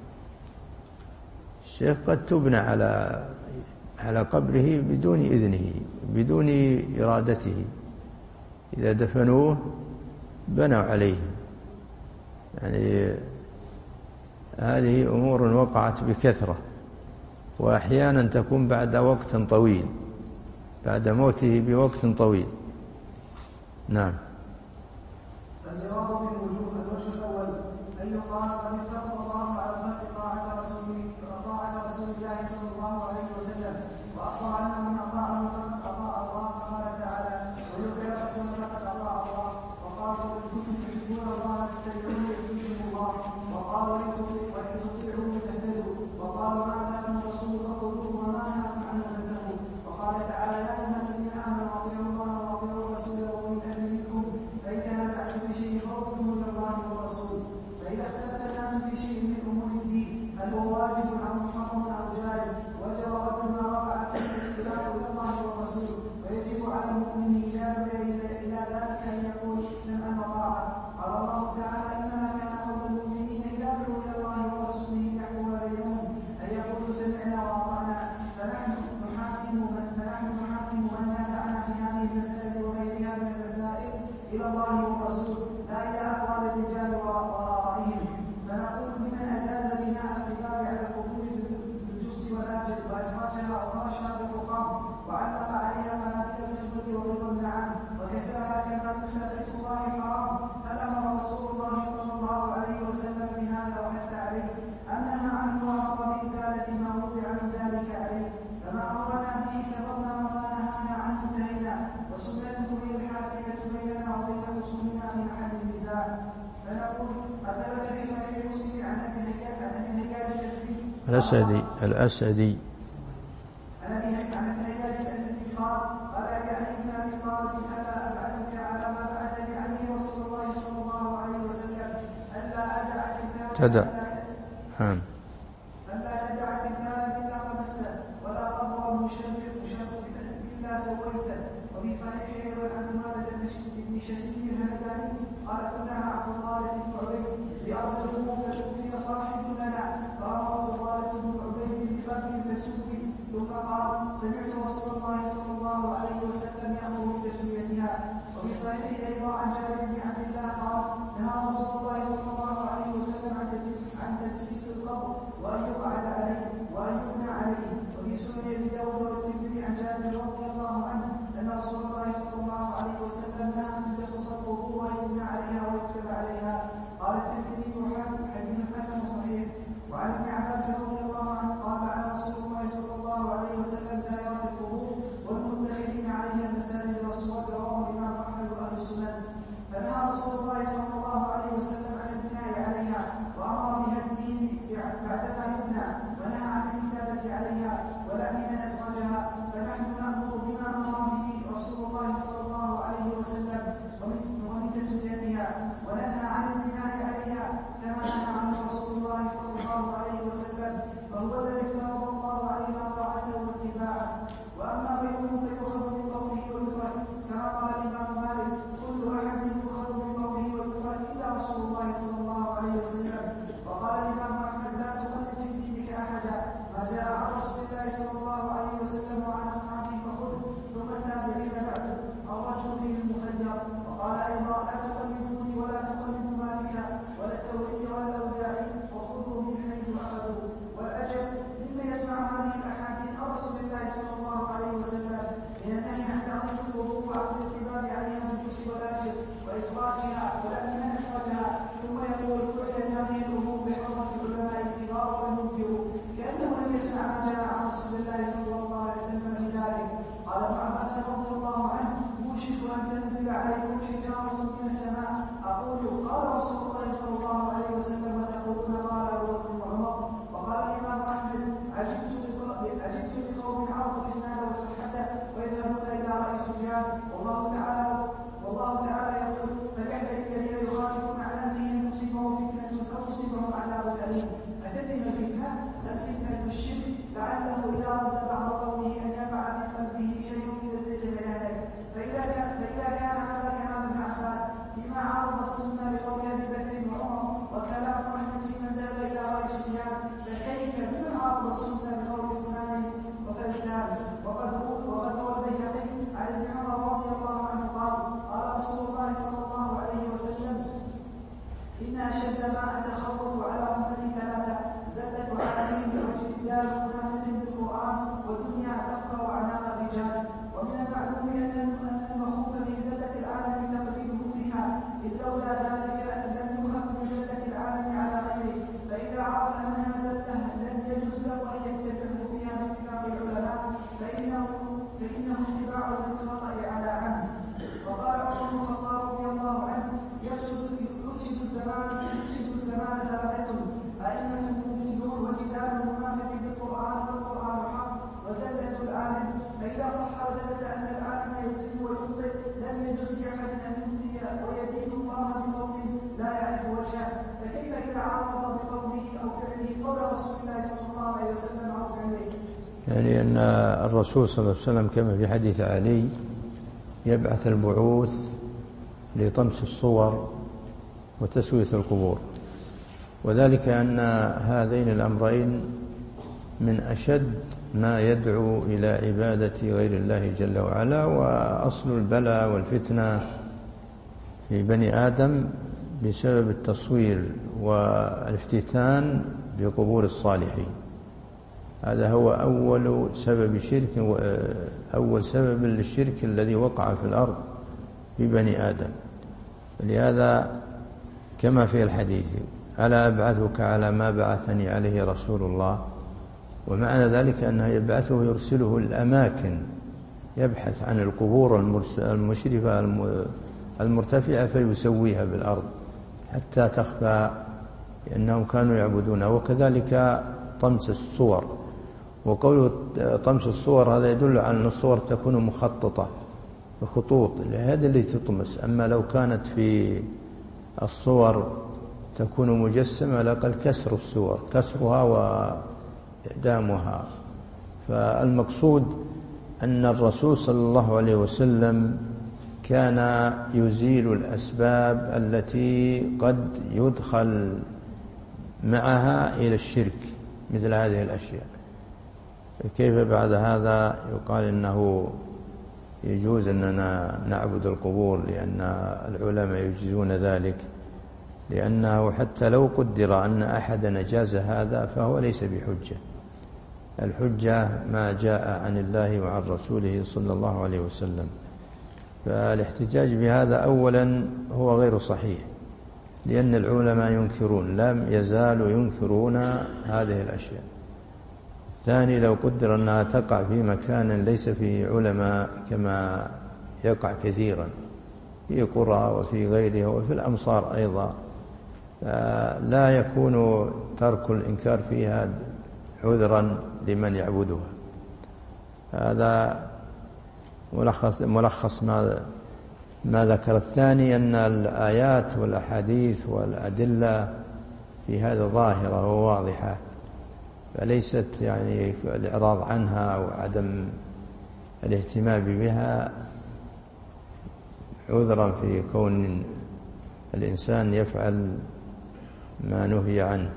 الشيخ قد تبنى على قبره بدون إذنه بدون إرادته، إذا دفنوه بنوا عليه. يعني هذه أمور وقعت بكثرة، وأحيانا تكون بعد وقت طويل، بعد موته بوقت طويل. نعم. الجواب بالوجوه. الوجه الأول أن يقال قد افترض الله على الخلق طاعة رسول الله صلى الله عليه وسلم، وأخبر أنه من أطاعه فقد أطاع الله، قال تعالى ويطع الرسول فقد أطاع الله، وقالوا إن كنتم تحبون الله فاتبعوني يحببكم الله، وقالوا إن تطيعوه تهتدوا، وقالوا ما آتاكم الرسول فخذوه وما نهاكم عنه فانتهوا، وقال تعالى يا أيها الذين آمنوا أطيعوا الله وأطيعوا الرسول وأولي الأمر منكم، فإن تنازعتم في شيء فردوه إلى الله والرسول. فإذا اختلف الناس في شيء من أمور الدين هل هو واجب أو محرم أو جائز، وجب رد ما وقع فيه الاختلاف إلى الله والرسول، ويجب على المؤمن إلى ذلك أن يقول سمعا وطاعة. قال الله تعالى إنما كان قول المؤمنين إذا دعوا إلى الله ورسوله ليحكم بينهم أن يقولوا سمعنا وأطعنا. فنحن نحاكم من نازعنا في هذه المسألة وغيرها من المسائل إلى الله والرسول، لا إلى أقوال الرجال وآرائهم. الأسدي. عن ابي هياج الاسدي قال قال يا علي بن ابي طالب الا ابعثك على ما بعثني عليه رسول الله صلى الله عليه وسلم الا ادع تمثالا الا طمسته ولا قبر مشرف الا سويته. وفي صحيح ايضا عن مالك بن شديد الهمداني قال كنا مع فضالة بن عبيد بارض الفوق توفي صاحب لنا فامر فضالة بن عبيد بقبر فسوي ثم قال سمعت رسول الله صلى الله عليه وسلم يامر بتسويتها. وفي صحيح ايضا عن جابر بن عبد الله قال نهى رسول الله صلى الله عليه وسلم عن تجسيس القبر وان يقعد عليه وان يبنى عليه. وفي سنن ابي داود والترمذي عن جابر رضي الله عنه ان رسول الله صلى الله عليه وسلم نهى ان تجسس القبور وان يبنى عليها ويكتب عليها. قال الترمذي حديث حسن صحيح. وعن ابن عباس رضي الله عنه قال عن رسول الله صلى الله عليه وسلم زائرة القبور والمتخذين عليها المساجد والصور رواه الامام احمد واهل السنن. فنهى رسول الله صلى الله عليه وسلم عن البناء عليها وامر بهدمه بعدما يبنى ونهى عن الكتابة عليها ولعن من اسرجها. فنحن نامر بما امر به رسول الله صلى الله عليه وسلم ومن تسويتها وننهى عن البناء عليها كما نهى عنه رسول الله صلى الله عليه وسلم وهو الذي افترض الله علينا طاعته واتباعه. واما غيره فيؤخذ من قوله ويترك كما قال الامام مالك كل احد يؤخذ من قوله ويترك الا رسول الله صلى الله عليه وسلم. وقال الامام احمد لا تقلد في دينك احدا ما جاء عن رسول الله صلى الله عليه وسلم وعن اصحابه فخذه ثم التابعين بعده الرجل فيه المخير. وقال ايضا لا تقلدوني ولا تقلدوا مالكا ولا الثوري ولا الاوزاعي وخذوا من حيث اخذوا. والاجل مما يسمع هذه الاحاديث عن رسول الله صلى الله عليه وسلم من النهي عن تعظيم القبور وعقد الاتباع عليها بالكش والاجر واصلاحها ولعن من اسرجها. ثم يقول فعلت هذه الامور بحرمه العلماء الكبار والمنكرون كانه لم يسمع ما جاء عن رسول الله صلى الله عليه وسلم في ذلك. قال ابن عباس رضي الله عنه يوشك ان تنزل عليكم حجاره من السماء اقول قال رسول الله صلى الله عليه وسلم وتقولون قال ابو بكر وعمر. وقال الامام احمد عجبت لقوم عرفوا الاسناد وصحته ويذهبون الى راي سفيان والله تعالى يقول فليحذر الذين يخالفون عن امره ان تصيبهم فتنه او تصيبهم عذاب اليم. اتدري ما الفتنه؟ الفتنه الشرك لعله اذا رد بعض قومه ان يقع في قلبه شيء من الزيغ من اهله. فاذا كان هذا كلام ابن عباس فيما عارض السنه لقول ابي بكر وعمر وكلام احمد في من ذهب الى راي سفيان فكيف بمن عارض السنه بقول فلان وفلان. وقد روى البيهقي عن ابن عمر رضي الله عنه قال قال رسول الله صلى الله عليه وسلم ان اشد ما اتخوف على امتي ثلاثه زلت عليهم واجتدال منافق بالقران ودنيا تقطع اعناق الرجال. ومن المعلوم ان المخوف من زله العالم تقليده فيها اذ لولا ذلك لم يخف من زله العالم على غيره. فاذا عرف انها زله لم يجوز له ان يتبعه فيها باتفاق العلماء فانه اتباع للخطا على عمد. وقال عمر بن الخطاب رضي الله عنه يفسد الزمان ثلاثه ائمه مؤمنون وجدال المنافق بالقران والقران حق وزله العالم. فاذا صح وثبت ان العالم يزيد ويخطئ لم يجوز لاحد ان يفتي ويدين الله بقول لا يعرف وجهه. فكيف اذا عارض بقوله او فعله قول رسول الله صلى الله عليه وسلم او فعله؟ يعني أن الرسول صلى الله عليه وسلم كما في حديث علي يبعث البعوث لطمس الصور وتسوية القبور، وذلك أن هذين الأمرين من أشد ما يدعو إلى عبادة غير الله جل وعلا. وأصل البلاء والفتنة في بني آدم بسبب التصوير والافتتان بقبور الصالحين. هذا هو أول سبب للشرك الذي وقع في الأرض في بني آدم. لهذا كما في الحديث ألا أبعثك على ما بعثني عليه رسول الله. ومعنى ذلك أنه يبعثه ويرسله الأماكن يبحث عن القبور المشرفة المرتفعة فيسويها بالأرض حتى تخفى، لأنهم كانوا يعبدونها. وكذلك طمس الصور. وقوله طمس الصور هذا يدل على أن الصور تكون مخططة بخطوط، هذا اللي تطمس. أما لو كانت في الصور تكون مجسمة لقل كسر الصور، كسرها وإعدامها. فالمقصود أن الرسول صلى الله عليه وسلم كان يزيل الأسباب التي قد يدخل معها إلى الشرك مثل هذه الأشياء. كيف بعد هذا يقال إنه يجوز أننا نعبد القبور لأن العلماء يجيزون ذلك؟ لأنه حتى لو قدر أن أحدا أجاز هذا فهو ليس بحجة. الحجة ما جاء عن الله وعن رسوله صلى الله عليه وسلم. فالاحتجاج بهذا أولا هو غير صحيح، لأن العلماء ينكرون، لم يزالوا ينكرون هذه الأشياء. ثاني، لو قدر أنها تقع في مكان ليس فيه علماء كما يقع كثيرا في قرى وفي غيرها وفي الأمصار أيضا، لا يكون ترك الإنكار فيها عذرا لمن يعبدها. هذا ملخص ما ذكر. الثاني أن الآيات والأحاديث والأدلة في هذا ظاهرة وواضحة، فليست يعني الإعراض عنها وعدم الاهتمام بها عذرا في كون الإنسان يفعل ما نهي عنه.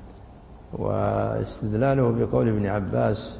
واستدلاله بقول ابن عباس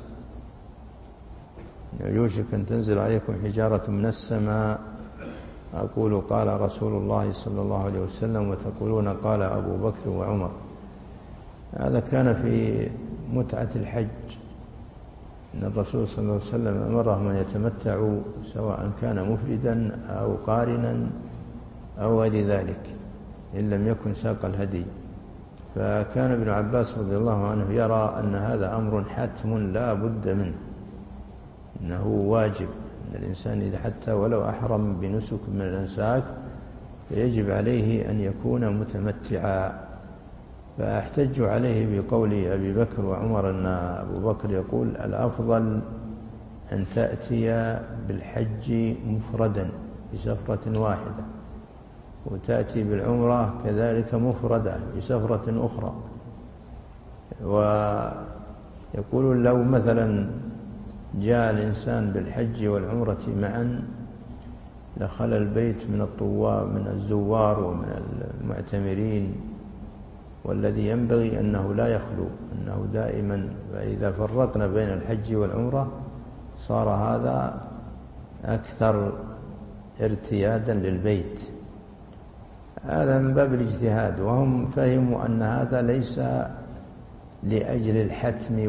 يوشك أن تنزل عليكم حجارة من السماء، أقول قال رسول الله صلى الله عليه وسلم وتقولون قال أبو بكر وعمر. هذا كان في متعة الحج، أن الرسول صلى الله عليه وسلم أمرهم أن يتمتعوا سواء كان مفردا أو قارنا أو غير ذلك إن لم يكن ساق الهدي. فكان ابن عباس رضي الله عنه يرى أن هذا أمر حتم لا بد منه، إنه واجب أن الإنسان إذا حتى ولو أحرم بنسك من الأنساك فيجب عليه أن يكون متمتعا. فاحتجوا عليه بقول أبي بكر وعمر أن أبو بكر يقول الأفضل أن تأتي بالحج مفردا بسفرة واحدة، وتأتي بالعمرة كذلك مفردة بسفرة أخرى. ويقول لو مثلا جاء الإنسان بالحج والعمرة معا لخلى البيت من الطواب من الزوار ومن المعتمرين، والذي ينبغي أنه لا يخلو، أنه دائما. فإذا فرقنا بين الحج والعمرة صار هذا أكثر ارتيادا للبيت. هذا من باب الاجتهاد، وهم فهموا أن هذا ليس لأجل الحتم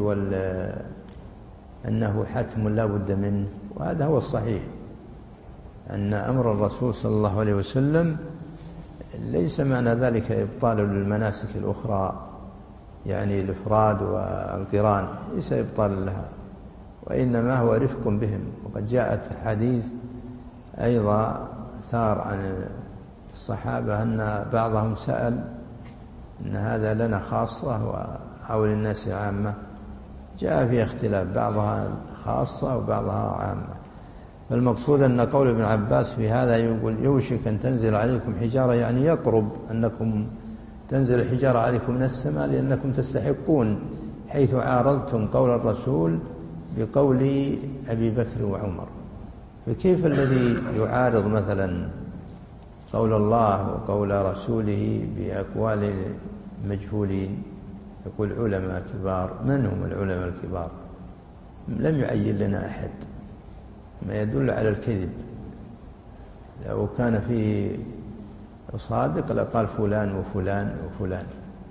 أنه حتم لا بد منه. وهذا هو الصحيح، أن أمر الرسول صلى الله عليه وسلم ليس معنى ذلك إبطال للمناسك الأخرى، يعني الإفراد والقران ليس إبطال لها، وإنما هو رفق بهم. وقد جاءت حديث أيضا ثار عن الصحابة أن بعضهم سأل أن هذا لنا خاصة أو للناس عامة، جاء في اختلاف، بعضها خاصة وبعضها عامة. فالمقصود أن قول ابن عباس في هذا يقول يوشك أن تنزل عليكم حجارة، يعني يقرب أنكم تنزل الحجارة عليكم من السماء لأنكم تستحقون، حيث عارضتم قول الرسول بقول أبي بكر وعمر. فكيف الذي يعارض مثلا قول الله وقول رسوله بأقوال مجهولين؟ يقول علماء كبار. من هم العلماء الكبار؟ لم يعين لنا أحد، ما يدل على الكذب. لو كان فيه صادق لقال فلان وفلان وفلان،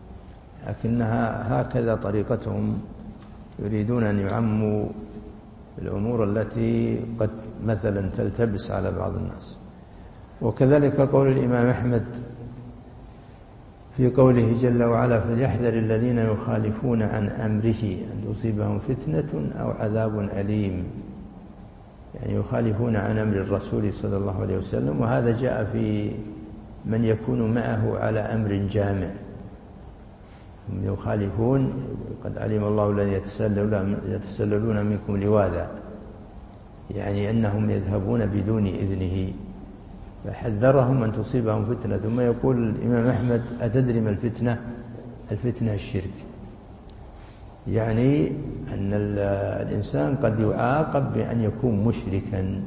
لكنها هكذا طريقتهم، يريدون أن يعموا الأمور التي قد مثلا تلتبس على بعض الناس. وكذلك قول الإمام أحمد في قوله جل وعلا فليحذر الذين يخالفون عن أمره أن تصيبهم فتنة أو عذاب أليم، يعني يخالفون عن أمر الرسول صلى الله عليه وسلم. وهذا جاء في من يكون معه على أمر جامع، هم يخالفون قد علم الله الذين يتسللون منكم لواذا، يعني أنهم يذهبون بدون إذنه، فحذرهم أن تصيبهم فتنة. ثم يقول الإمام أحمد: أتدري ما الفتنة؟ الفتنة الشرك، يعني أن الإنسان قد يعاقب بأن يكون مشركا،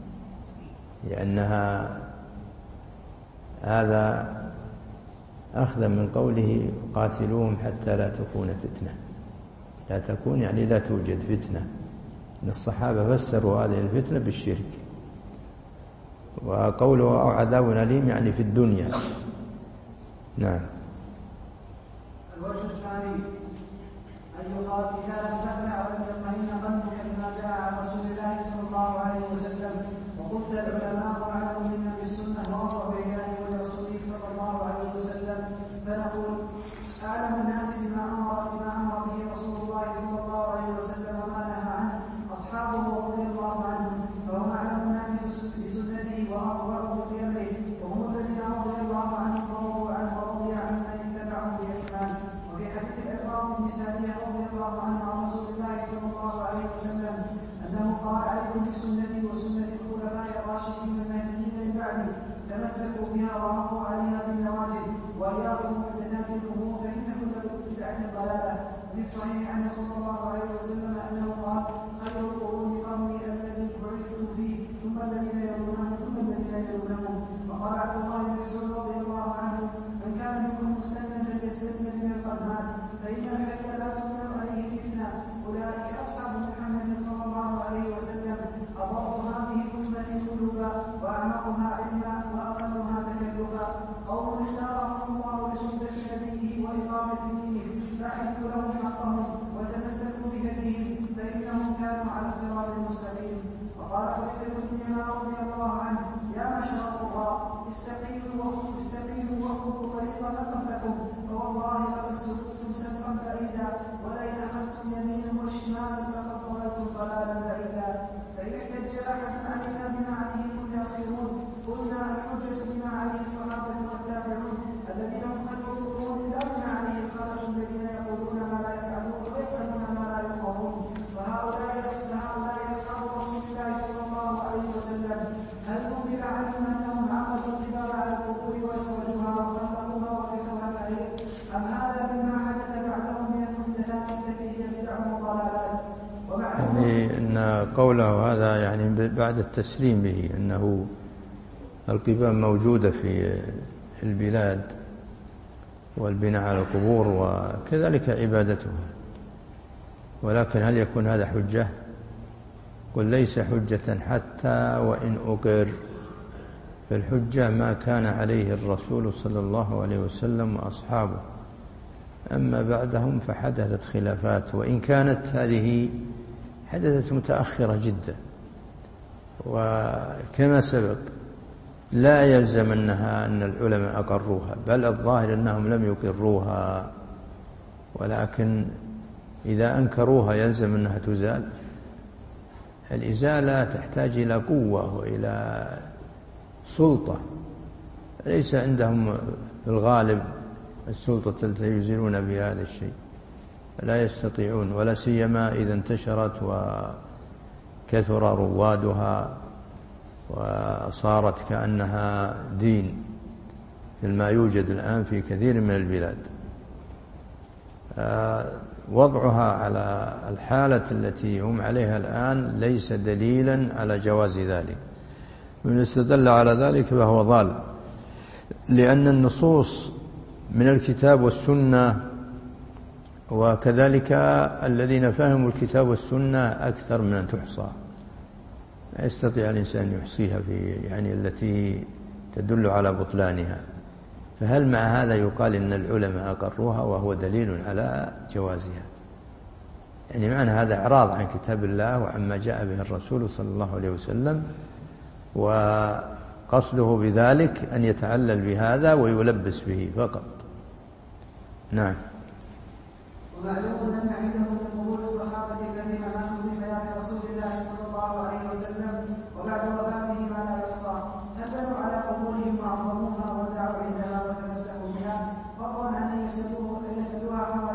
لأنها هذا أخذا من قوله: قاتلوهم حتى لا تكون فتنة. لا تكون يعني لا توجد فتنة. إن الصحابة فسروا هذه الفتنة بالشرك. وقوله: أو عذاب أليم يعني في الدنيا. نعم. الوجه الثاني أن يقال إذا لم تقنع ولم يطمئن قلبك بما جاء عن رسول الله صلى الله عليه وسلم وقلت العلماء أعلم منا بالسنة وأقرب إليه ولرسوله صلى الله عليه وسلم، فنقول: أعلم الناس بما أمر به رسول الله صلى الله عليه وسلم وما نهى عنه أصحابه رضي الله عنهم، فهم أعلم الناس بسنته وأطوعه بأمره، وهم الذين رضي الله عنهم ورضوا عنه ورضي عن من اتبعهم بإحسان. وفي حديث الإقرار بن سارية رضي الله عنه عن رسول الله صلى الله عليه وسلم أنه قال: عليكم بسنتي وسنة الخلفاء الراشدين المهديين من بعدي، تمسكوا بها وعضوا عليها بالنواجذ، وإياكم محدثات الأمور فإن كل بدعة ضلالة. وفي الصحيح عنه صلى الله عليه وسلم أنه قال: خير القرون قرني الذي بعثت فيه، ثم الذين يلونهم ثم الذين يلونهم. وقال عبد الله بن مسعود رضي الله عنه: من كان منكم مستنا فليستن من القدمات، فإن الحي لا تقدر عليه فتنة. أولئك أصحاب محمد صلى الله عليه وسلم، أضر هذه الأمة قلوبا وأعمقها علما وأقلها تكلفا، قوم اختارهم الله لسنة نبيه وإقامة دينه، فأحلوا لهم حقهم وتمسكوا بهديهم، فإنهم كانوا على الصراط المستقيم. وقال حذيفة بن يمان رضي الله عنه: يا معشر القراء، استقيموا وخذوا طريقا قبلكم، فوالله لقد سلكتم سبقا بعيدا، ولئن أخذتم يمينا وشمالا لقد ضللتم ضلالا بعيدا. فإن احتج أحد علينا بما عليه المتأخرون قلنا: الحجة بما عليه الصحابة والتابعون الذين هم خير القرون، لا بما عليه الخلق الذين يقولون ما لا يفعلون ويفعلون ما لا يقولون. وهؤلاء أصحاب رسول الله صلى الله عليه وسلم، هل أنبئ عنهم أنهم عقدوا القباب على القبور وأسوجوها وخلقوها وكسوها الحرير، أم هذا مما حدث بعدهم من المحدثات التي هي بدع وضلالات؟ يعني أن قوله هذا يعني بعد التسليم به أنه القباب موجودة في البلاد والبناء على القبور وكذلك عبادتها، ولكن هل يكون هذا حجة؟ قل ليس حجة حتى وإن أقر. فالحجة ما كان عليه الرسول صلى الله عليه وسلم وأصحابه، أما بعدهم فحدثت خلافات، وإن كانت هذه حدثت متأخرة جدا. وكما سبق لا يلزم أن العلماء أقروها، بل الظاهر أنهم لم يقروها، ولكن إذا أنكروها يلزم أنها تزال. الإزالة تحتاج إلى قوة وإلى سلطة، ليس عندهم في الغالب السلطة التي يزيلون بهذا الشيء، لا يستطيعون، ولا سيما إذا انتشرت وكثر روادها وصارت كأنها دين مثل ما يوجد الآن في كثير من البلاد. وضعها على الحالة التي هم عليها الآن ليس دليلا على جواز ذلك، من استدل على ذلك فهو ضال، لأن النصوص من الكتاب والسنة وكذلك الذين فهموا الكتاب والسنة أكثر من أن تحصى، لا يستطيع الإنسان يحصيها في يعني التي تدل على بطلانها. فهل مع هذا يقال إن العلماء أقروها وهو دليل على جوازها؟ يعني معنى هذا إعراض عن كتاب الله وعما جاء به الرسول صلى الله عليه وسلم، وقصده بذلك أن يتعلل بهذا ويلبس به فقط. نعم. ومعلوم أن عندهم من قبول الصحابة الذين ماتوا بحياة رسول الله صلى الله عليه وسلم وبعد وفاته ما لا يحصى، نبهوا على قبولهم وعظموها ودعوا عندها وتمسكوا بها، فضلا عن أن يسألوها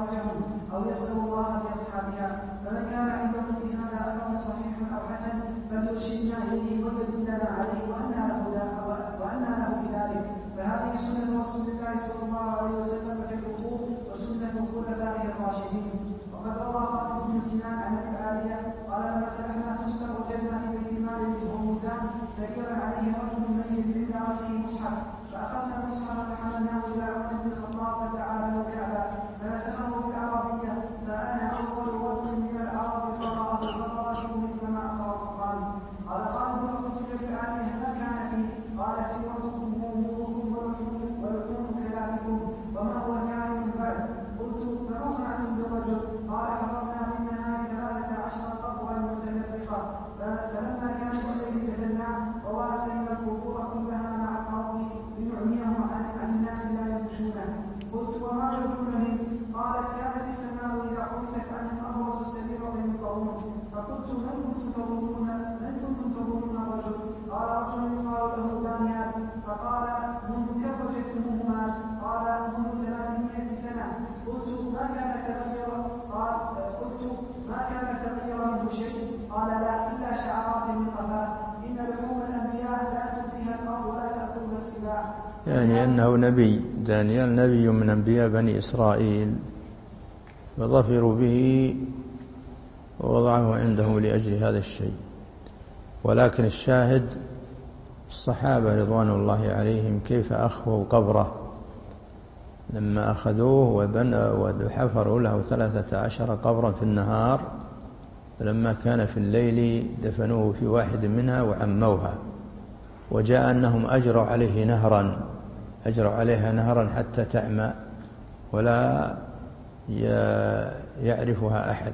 يسأل الله بأصحابها. فمن كان عنده في هذا أثر صحيح أو حسن فليرشدنا إليه ويدلنا عليه وأنا له بذلك. فهذه سنة رسول الله صلى الله عليه وسلم في القبور وسنة خلفائه الراشدين. وقد روى خالد بن سنان عن ابي العالية قال لما فتحنا حسنا وجدنا في بيت مال هرمزان سريرا عليه رجل ميت عند راسه مصحف، فأخذنا المصحف فحملناه إلى عمر بن الخطاب فدعا له الكعبة فنسخه بالعربية، فأنا أول رجل من العرب قرأه فقرأته مثل ما أقرأ القرآن. قال خالد فقلت لابي العالية ما كان فيه؟ قال سيرتكم وأموركم ولحوم كلامكم وما هو كائن بعد. قلت فما صنعتم بالرجل؟ قال حفرنا بالنهار 13 قبرا متفرقة، فلما كان الليل دفناه وواسينا القبور كلها مع الأرض لنعميه عن الناس لا يمشونه. قلت وما يرجون منه؟ قال كانت السماء إذا حبست عنهم أبرزوا السرير من قومه. فقلت من كنتم تظنون الرجل؟ قال رجل يقال له دانيال. فقال منذ كم وجدتموه مات؟ قال منذ 300 سنة. قلت ما كان تغير منه شيء؟ قال لا إلا شعرات من قفاه. إن لحوم الأنبياء لا تؤذيها الأرض ولا تأكلها السباع. يعني أنه نبي، دانيال نبي من أنبياء بني إسرائيل، فظفروا به ووضعه عنده لأجل هذا الشيء. ولكن الشاهد الصحابة رضوان الله عليهم كيف أخفوا قبره لما أخذوه وحفروا له 13 قبرا في النهار، فلما كان في الليل دفنوه في واحد منها وعموها، وجاء أنهم أجروا عليها نهرا حتى تعمى ولا يعرفها أحد.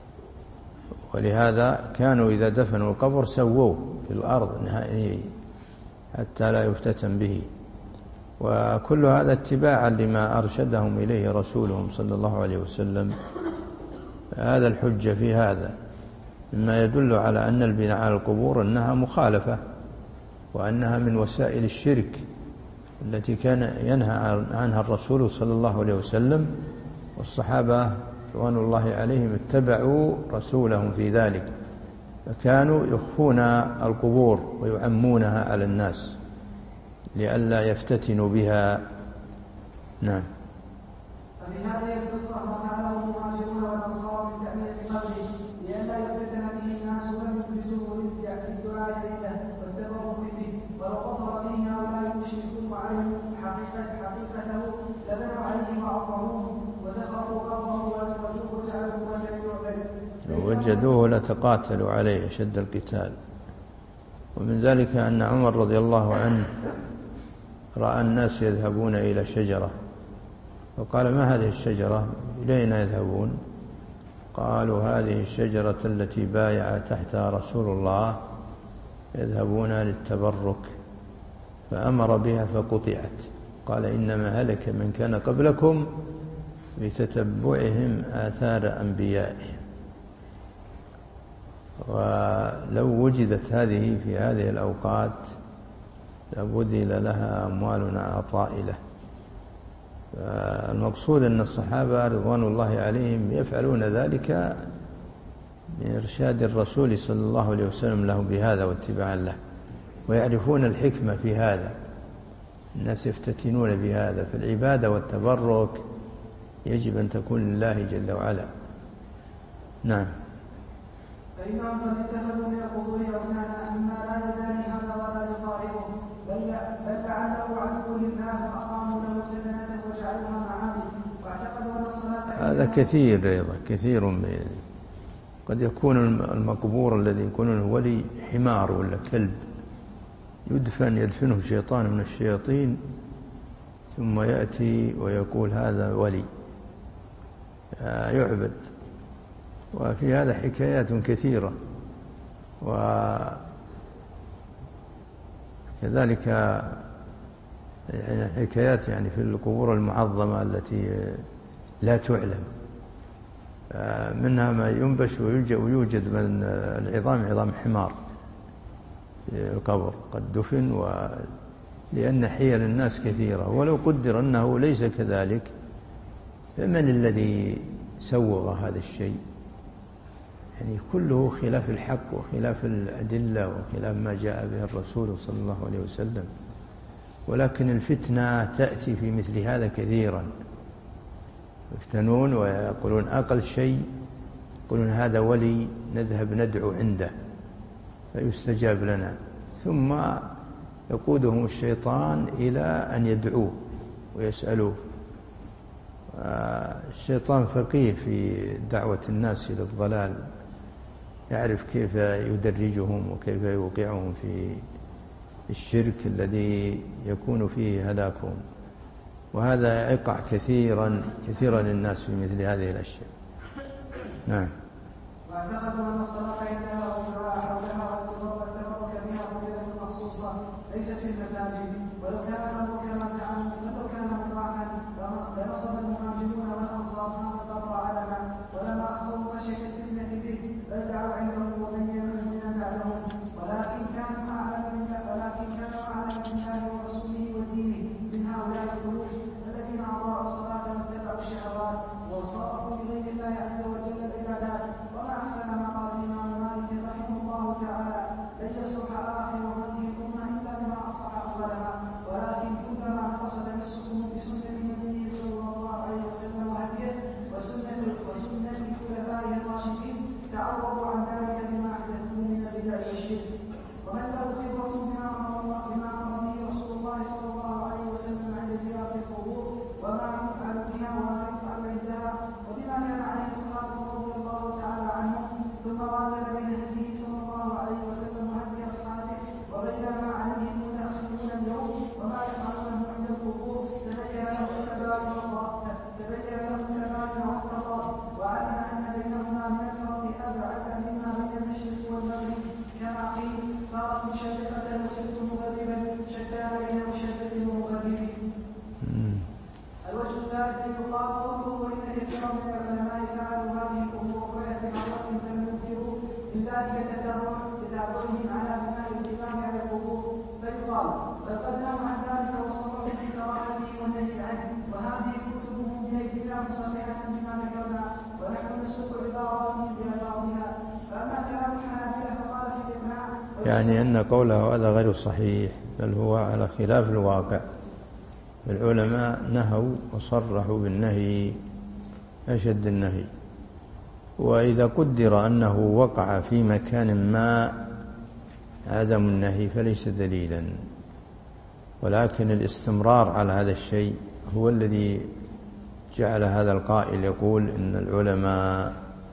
ولهذا كانوا إذا دفنوا القبر سووه في الأرض نهائيا حتى لا يفتتن به. وكل هذا اتباعا لما أرشدهم إليه رسولهم صلى الله عليه وسلم. هذا الحجة في هذا مما يدل على أن البناء على القبور أنها مخالفة، وأنها من وسائل الشرك التي كان ينهى عنها الرسول صلى الله عليه وسلم، والصحابة رضوان الله عليهم اتبعوا رسولهم في ذلك، فكانوا يخفون القبور ويعمونها على الناس لئلا يفتتنوا بها. نعم. ففي هذه القصة وكان المهاجرون والأنصار من تأمين قبره لئلا يفتتن به الناس ولم يجلسوه للدعاء عنده والتبرك به، ولو ظفر به هؤلاء المشركون وعلموا حقيقته لبنوا عليه وعظموه وزخرفوا قبره واسودوه وجعلوه وثنا يعبد. لو وجدوه لتقاتلوا عليه أشد القتال. ومن ذلك أن عمر رضي الله عنه رأى الناس يذهبون إلى شجرة، وقال ما هذه الشجرة؟ إلينا يذهبون؟ قالوا هذه الشجرة التي بايع تحتها رسول الله يذهبون للتبرك، فأمر بها فقطعت. قال إنما هلك من كان قبلكم بتتبعهم آثار أنبيائهم. ولو وجدت هذه في هذه الأوقات لبذل لها أموالنا طائلة. المقصود أن الصحابة رضوان الله عليهم يفعلون ذلك من إرشاد الرسول صلى الله عليه وسلم له بهذا واتباعا له، ويعرفون الحكمة في هذا. الناس يفتتنون بهذا، فالعبادة والتبرك يجب أن تكون لله جل وعلا. نعم. فإنهم قد اتخذوا من القبور أوثانا مما لا يداني هذا ولا يقاربه، بل لعله عدو لله وأقاموا له سكنة وجعلوها معابد واعتقدوا أن الصلاة. هذا كثير أيضا، كثير من قد يكون المقبور الذي يكون الولي حمار ولا كلب يدفنه شيطان من الشياطين، ثم يأتي ويقول هذا ولي يعبد. وفي هذا حكايات كثيرة. وكذلك يعني حكايات في القبور المعظمة التي لا تعلم، منها ما ينبش ويوجد من العظام عظام حمار في القبر قد دفن، لأن حيل الناس كثيرة. ولو قدر أنه ليس كذلك، فمن الذي سوغ هذا الشيء، يعني كله خلاف الحق وخلاف الأدلة وخلاف ما جاء به الرسول صلى الله عليه وسلم. ولكن الفتنة تأتي في مثل هذا كثيرا، يفتنون ويقولون أقل شيء يقولون هذا ولي نذهب ندعو عنده فيستجاب لنا، ثم يقودهم الشيطان إلى أن يدعوه ويسألوه. الشيطان فقيه في دعوة الناس إلى الضلال، يعرف كيف يدرجهم وكيف يوقعهم في الشرك الذي يكون فيه هلاكهم، وهذا يقع كثيرا الناس في مثل هذه الأشياء. نعم. واعتقدوا أن الصلاة عندها والدعاء حولها والتبرك بها فضيلة مخصوصة ليست في المساجد، ولو كان الأمر كما زعموا فلو كان مطاعا لنصب المهاجرون والأنصار هذا القبر علما، ولما أخبروا خشية الفتنة به بل دعوا عندهم ومن يمنعون بعدهم، ولكن كانوا أعلم بالله ورسوله ودينه من هؤلاء القلوب الذين أضاعوا الصلاة واتبعوا الشهوات وصرفوا لغير الله عز وجل العبادات. وما أحسن ما قال الإمام مالك رحمه الله تعالى: لن يصلح آخر هذه الأمة إلا بما أصلح أولها، ولكن كلما نقص تمسكهم بسنة النبي صلى الله عليه وسلم وهديه وسنة خلفائه الراشدين تعوضوا عن ذلك بما أحدثوه من البدع والشرك. ومن له خبرة بما أمر به رسول الله صلى الله عليه وسلم عند زيارة القبور وما يفعل بها وما يفعل عندها وبما كان عليه الصلاة رضي الله تعالى عنه، ثم وازن بين هديه صلى الله عليه وسلم وهدي أصحابه وبين ما عليه المتأخرون اليوم وما يفعلونه عند القبور، تبين له التباين والتضاد، وعلم أن بينهما من الفرق أبعد مما بين المشرق والمغرب، كما قيل: صارت مشرقة وصرت مغربا، شتان بين مشرق ومغرب. الوجه الثالث يقال قوله: وإن كثيرا من العلماء فعلوا هذه الأمور باعتبارات لم ينكروا من ذلك تتابعهم على بناء الإمام على القبور، فيقال: فقد نهوا عن ذلك وصرحوا بكراهته والنهي عنه، وهذه كتبهم بأيدينا مصرحة بما ذكرنا، ونحن نسوق عباراتهم بألفاظها. فأما كلام الحنابلة فقال في الإقناع، يعني أن قوله هذا غير صحيح، بل هو على خلاف الواقع. العلماء نهوا وصرحوا بالنهي أشد النهي، وإذا قدر أنه وقع في مكان ما عدم النهي فليس دليلا، ولكن الاستمرار على هذا الشيء هو الذي جعل هذا القائل يقول إن العلماء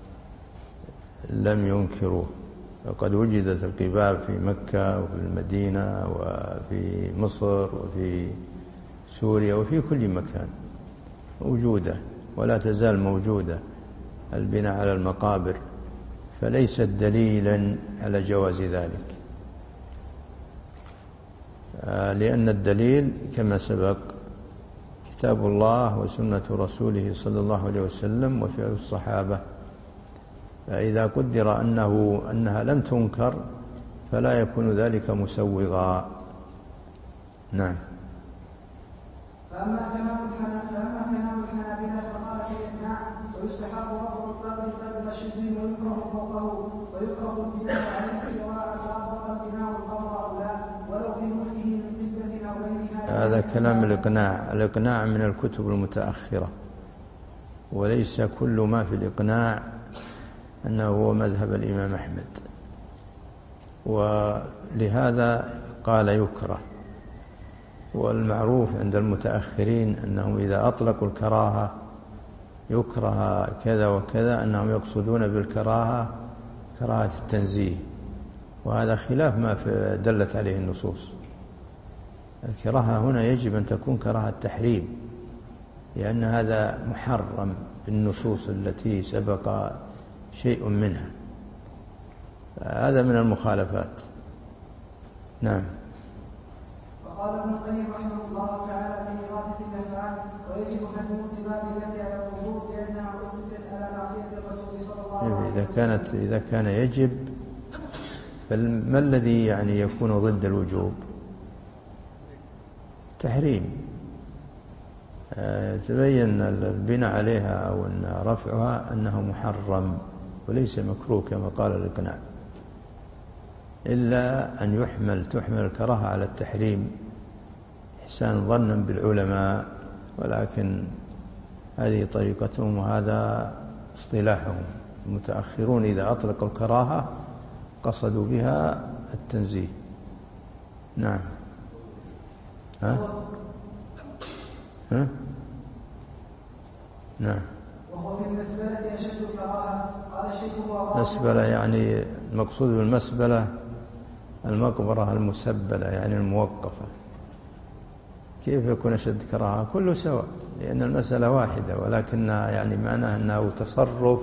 لم ينكروه. وقد وجدت القباب في مكة وفي المدينة وفي مصر وفي سوريا وفي كل مكان موجودة ولا تزال موجودة البناء على المقابر، فليست دليلا على جواز ذلك، لأن الدليل كما سبق كتاب الله وسنة رسوله صلى الله عليه وسلم وفعل الصحابة. فإذا قدر أنها لم تنكر فلا يكون ذلك مسوغا. نعم. فأما كلام الحنابلة فقال في الإقناع: ويستحب رفع القبر قدر الشد ويكره فوقه، ويكره البناء عليه سواء لاصق البناء القبر أو لا، ولو في ملكه من قبة أو غيرها. هذا كلام الإقناع من الكتب المتأخرة، وليس كل ما في الإقناع أنه هو مذهب الإمام أحمد، ولهذا قال يكره. والمعروف عند المتأخرين أنهم إذا أطلقوا الكراهة يكره كذا وكذا أنهم يقصدون بالكراهة كراهة التنزيه، وهذا خلاف ما دلت عليه النصوص. الكراهة هنا يجب أن تكون كراهة تحريم، لأن هذا محرم بالنصوص التي سبق شيء منها، هذا من المخالفات. نعم. وقال ابن القيم رحمه الله تعالى في إغاثة اللهفان: ويجب هدم القباب التي على القبور لأنها أسست على معصية الرسول صلى الله عليه وسلم. إذا كان يجب، فما الذي يعني يكون ضد الوجوب؟ تحريم. تبين البناء عليها أو أن رفعها أنه محرم وليس مكروه كما قال الإقناع، إلا أن تحمل الكراهة على التحريم إحسان ظنا بالعلماء، ولكن هذه طريقتهم وهذا اصطلاحهم. المتأخرون إذا أطلقوا الكراهة قصدوا بها التنزيه. نعم. نعم. وهو في المسبلة أشد كراهة. قال الشيخ هو مسبلة يعني المقصود بالمسبلة المقبرة المسبلة يعني الموقفة. كيف يكون أشد كراهة؟ كله سواء، لأن المسألة واحدة، ولكن يعني معناه أنه تصرف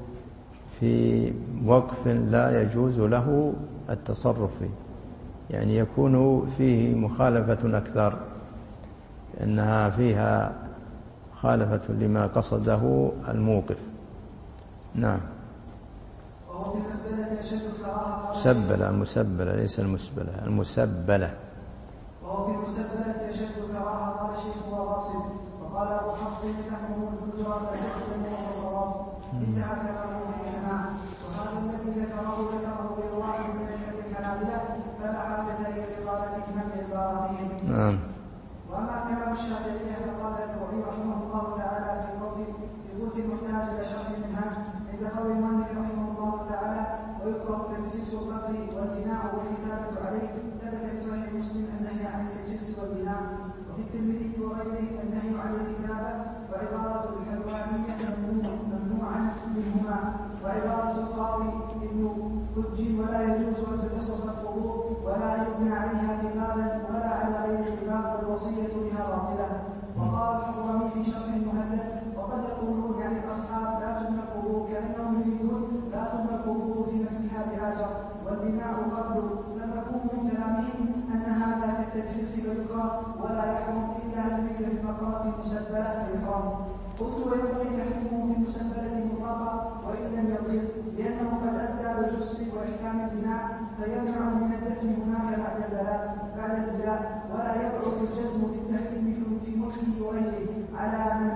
في وقف لا يجوز له التصرف فيه، يعني يكون فيه مخالفة أكثر، لأنها فيها مخالفة لما قصده الموقف. نعم. وهو في المسبلة أشد كراهة. مسبلة ليس المسبلة، المسبلة. وهو في المسبلة أشد كراهة. قال الشيخ هو غاصب. وقال أبو حفص تحمل الهجرة لا تحكم وهو الصواب. انتهى كلامه في الجماعة. وهذا الذي ذكره غير واحد من الحنابلة، فلا حاجة إلى إطالة من عباراتهم. نعم. وأما كلام الشافعية فقال النووي رحمه الله تعالى في قوت المحتاج إلى شرح المنهاج عند قول المؤلف رحمه الله تعالى: ويكره تجسيس القبر والبناء والكتابة عليه. ثبت في صحيح مسلم النهي عن التجسيس والبناء، وفي الترمذي وغيره النهي عن الكتابة، وعبارة الحلوانية ممنوعا منهما، وعبارة القاضي ابن كج: ولا يجوز أن تجسس القبور ولا يبنى عليها كتابا ولا على غير الكتاب، والوصية بها باطلة. وقال الحضرمي في شرح المهذب: وقد يقولون يعني الأصحاب لا تبنى القبور، كأنهم يريدون لا تبنى القبور في مسيحها بهاجر والبناء قبل. فالمفهوم من كلامهم أن هذا كالتجسيس والإكراه، ولا يحرم إلا أن يريد في مقبرة مسبلة فيحرم. قلت: وينبغي تحريمه في المسبلة مطلقا وإن لم يطل، لأنه قد أدى بالجسر وإحكام البناء، فيمنع من الدفن هناك بعد البلاء، ولا يبعد الجزم بالتحريم في ملكه وغيره على من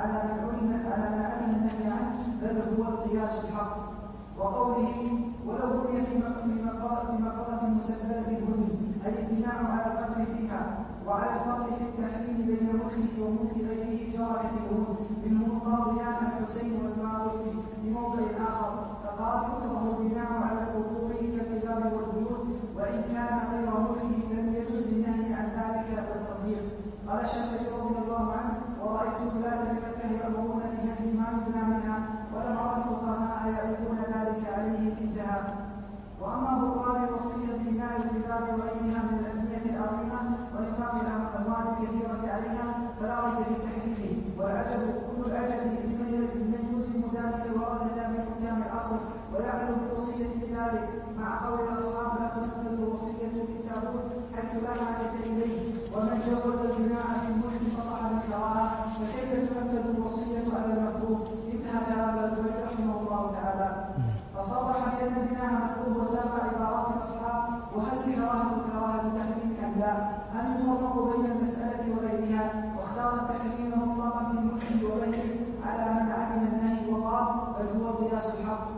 علم النهي عنه، بل هو القياس الحق. وقوله: ولو بني في مقبرة مسبلة الهدن، أي البناء على القدر فيها. وعلى الفرق في التحريم بين ملكه وملك غيره جرى كثيرون، منهم القاضيان الحسين والماوردي في موضع آخر، فقال: يكره البناء على القبور كالقباب والبيوت، وإن كان غير ملكه لم يجوز النهي عن ذلك والتضييق. قال الشافعي رضي الله عنه: ورأيت البلاد بمكة يأمرون بهدم ما يبنى منها، ولم أرى الفقهاء يعرفون ذلك عليه. انتهى. وأما بطلان الوصية ببناء البلاد وغيرها من الأبنية العظيمة وإنفاق الأموال الكثيرة عليها فلا ريب في تحريمه. والعجب كل العجب لمن يلزم ذلك الورثة من حكام العصر ويعمل بالوصية بذلك، مع قول الأصحاب: لا تنفذ الوصية بالتابوت حيث لا حاجة إليه. ومن جوز البناء في الملك صرح بالكراهة، فكيف تنفذ الوصية على المكروه؟ انتهى كلام الأدوية رحمه الله تعالى. فصرح بأن البناء مكروه وساق عبارات الأصحاب. وهل كراهة تحريم أم لا؟ أم يفرق بين المسألة وغيرها؟ واختار التحريم مطلقا في الملك وغيره على من علم النهي وقال: بل هو قياس الحق.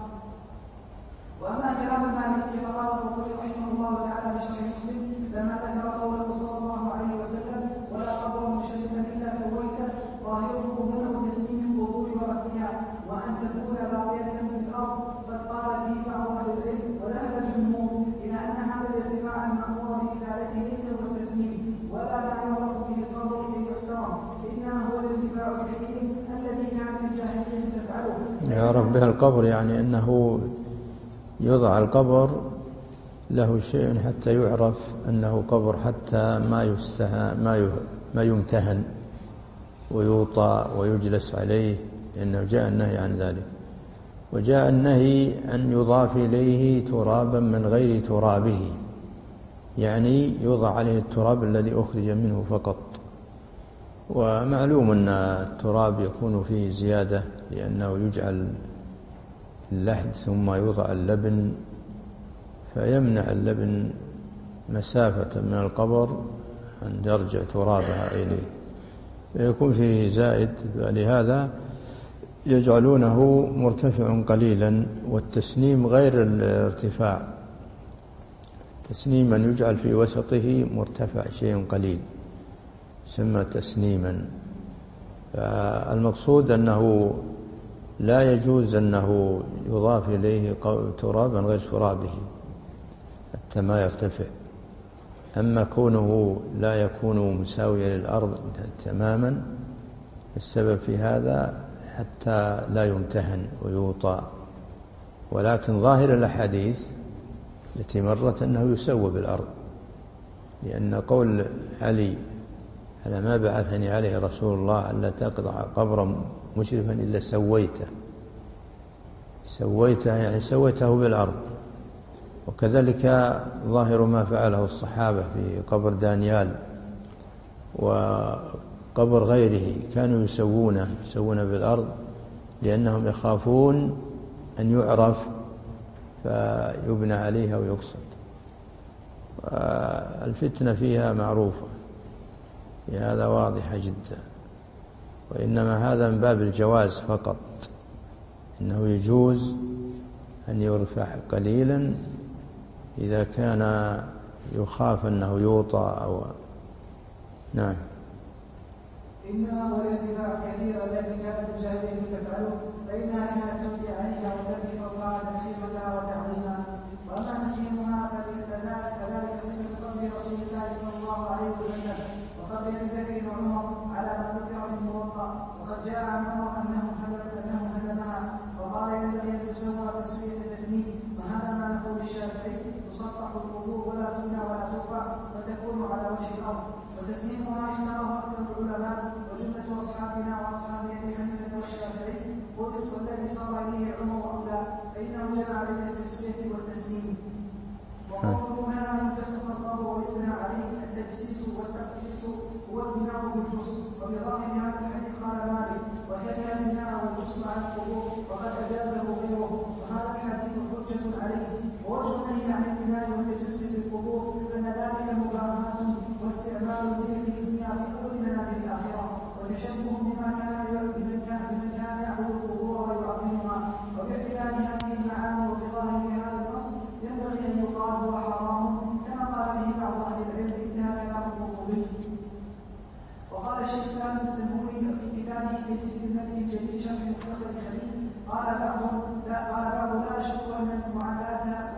وأما كلام المالكي فقال القرطبي رحمه الله تعالى بشرح مسلم لما ذكر قوله صلى الله عليه وسلم: ولا قبر مشرفا إلا سويته، ظاهره منع تسليم القبور ورفعها وأن تكون باقية بالأرض. قد قال به بعض أهل العلم وذهب الجمهور إلى أن هذا الارتفاع المأمور بإزالته ليس هو التسليم ولا ما يعرف به القبر كي يحترم، إنما هو الارتفاع الكثير الذي كانت الجاهلية تفعله. يعرف به القبر يعني أنه يوضع القبر له شيء حتى يعرف أنه قبر، حتى ما يمتهن ويوطى ويجلس عليه، لأنه جاء النهي عن ذلك. وجاء النهي أن يضاف إليه ترابا من غير ترابه، يعني يوضع عليه التراب الذي أخرج منه فقط. ومعلوم أن التراب يكون فيه زيادة، لأنه يجعل اللحد ثم يوضع اللبن، فيمنع اللبن مسافة من القبر أن يرجع ترابها إليه. يكون فيه زائد، فلهذا يجعلونه مرتفع قليلا. والتسنيم غير الارتفاع، تسنيما يجعل في وسطه مرتفع شيء قليل يسمى تسنيما. فالمقصود أنه لا يجوز أنه يضاف إليه ترابا غير ترابه حتى ما يرتفع. أما كونه لا يكون مساويا للأرض تماما، السبب في هذا حتى لا يمتهن ويوطى. ولكن ظاهر الأحاديث التي مرت أنه يسوى بالأرض، لأن قول علي على ما بعثني عليه رسول الله ألا تقطع قبرا مشرفا إلا سويته يعني سويته بالأرض. وكذلك ظاهر ما فعله الصحابة في قبر دانيال وقبر غيره، كانوا يسوون بالأرض لأنهم يخافون أن يعرف فيبنى عليها ويقصد. الفتنة فيها معروفة، هذا واضحة جدا. وإنما هذا من باب الجواز فقط، إنه يجوز أن يرفع قليلا إذا كان يخاف أنه يوطى أو نعم. إنما هو الارتفاع كثيرا الذي كانت الجاهلية تفعله، فإنها كانت تبكي عليها وتبكي فوقها تخفيفا لها وتعظيما. وأما تسليمها فذلك صفة قبل رسول الله صلى الله عليه وسلم وقبل أبي بكر وعمر على ما ذكر في الموطأ. وقد جاء عن عمر أنه هدمها وقال ينبغي أن تسوى تسوية التسليم. وهذا ما نقول الشافعي: تسطح القبور ولا تبنى ولا ترفع وتكون على وجه الأرض. وتسليمها اختاره أكثر العلماء وجملة أصحابنا وأصحاب أبي حنيفة والشافعي. قلت: والذي صار إليه عمر أولى، فإنه جمع بين التسوية والتسليم. وقوله نهى أن يكسس القبر ويبنى عليه، التجسيس والتقسيس هو البناء بالجص. وبظاهر هذا الحديث قال مالك: وكره البناء والجص على القبور وقد أجازه غيره، وهذا الحديث حجة عليه. ووجه النهي عن البناء والتجسيس في القبور أن ذلك مباهاة واستعمال زينة الدنيا في أول منازل الآخرة، وتشبه بمن كان يعبد القبور ويعظمها. وباعتبار هذه المعاني وبظاهر هذا النص ينبغي أن يقال هو حرام كما قال به بعض أهل العلم. انتهى كلام القرطبي. وقال الشيخ سالم السنهوري في كتابه تيسير الملك الجليل شرح مختصر الخليل قال بعض لا أشك أن المعاداة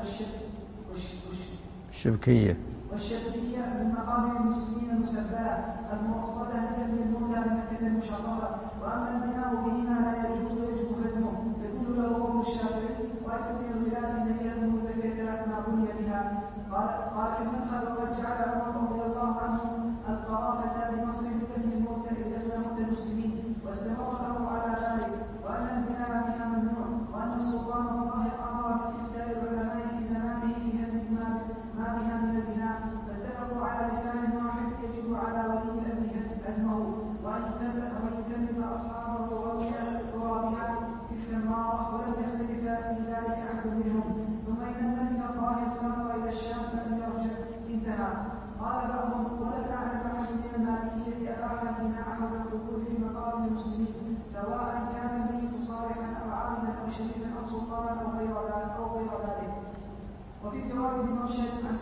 والشركية من مقام المسلمين المسبلة المؤصلة لدفن الموتى بمكة المشرفة. وأما البناء بهما لا يجوز ويجب هدمه، يدل له قول الشافعي: وأكثر من البلاد من يهدم البكة ما بني بها. قال في المدخل: وقد جعل عمر رضي الله عنه القرافة بمصر لدفن الموتى إذ موت المسلمين، واستمر الأمر على ذلك. وأن البناء بها ممنوع، وأن السلطان الظاهر أمر باستفتاء العلماء في زمانه بهدم ما بها من البناء، فاتفقوا على لسان واحد: يجب على ولي الأمر هدمه وأن يكلف أصحابه رابها تلك النار، ولم يختلف في ذلك أحد منهم. ثم إن النبي الظاهر سافر إلى الشام فلم يرجع. انتهى. قال بعضهم: ولا أعلم أحد من المالكية أباح البناء حول القبور في مقام المسلمين، سواء كان الميت صالحا أو عالما أو شريفا أو سلطانا أو غير ذلك. وفي جواب ابن رشد عن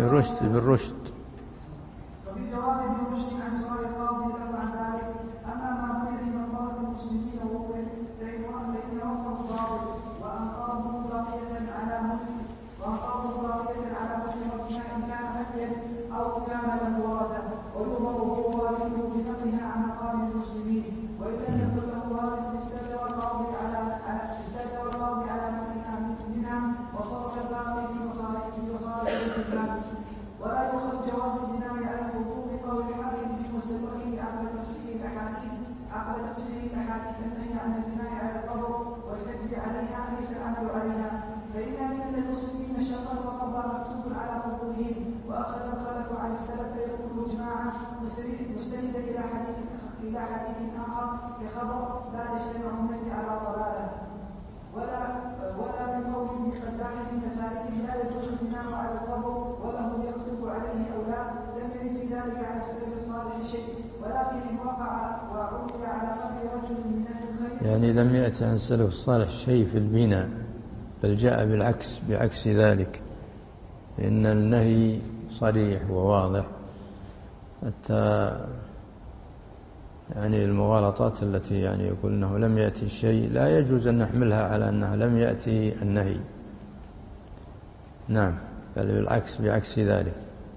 سؤال القاضي له عن ذلك: أما ما بني في مقبرة المسلمين ووقف فإن وقفه باطل، وأنقاضه باقية على ملك ربها إن كان حيا أو كان له ورثة، ويؤمر هو والده بنقلها عن مقام المسلمين. وإن لم يكن له وارث استأجر القاضي على نقلها منها وصرف الباقي في مصالح الإسلام. ولا يؤخذ جواز البناء على القبور بقول الحاكم في مستدركه عقب تصحيح الأحاديث النهي عن البناء على القبر والكتب عليها ليس العمل عليها، فإن أئمة المسلمين شقوا وقضى مكتوب على قبورهم، وأخذ الخلف عن السلف فيكون إجماعا مستندا إلى حديث آخر كخبر: لا يجتمع أمتي على ضلالة. ولا من قول بقداح من مسالكه: لا يجوز البناء على القبر وله يكتب عليه أو لا. لم يرد في ذلك على السلف الصالح شيء، ولكن إن وقع عرض على قبر رجل من أهل الخير. يعني لم يأتي عن السلف الصالح شيء في البناء، بل جاء بالعكس، بعكس ذلك، إن النهي صريح وواضح. حتى يعني المغالطات التي يعني يقول أنه لم يأتي الشيء لا يجوز أن نحملها على أنه لم يأتي النهي، نعم، بل بالعكس، بعكس ذلك.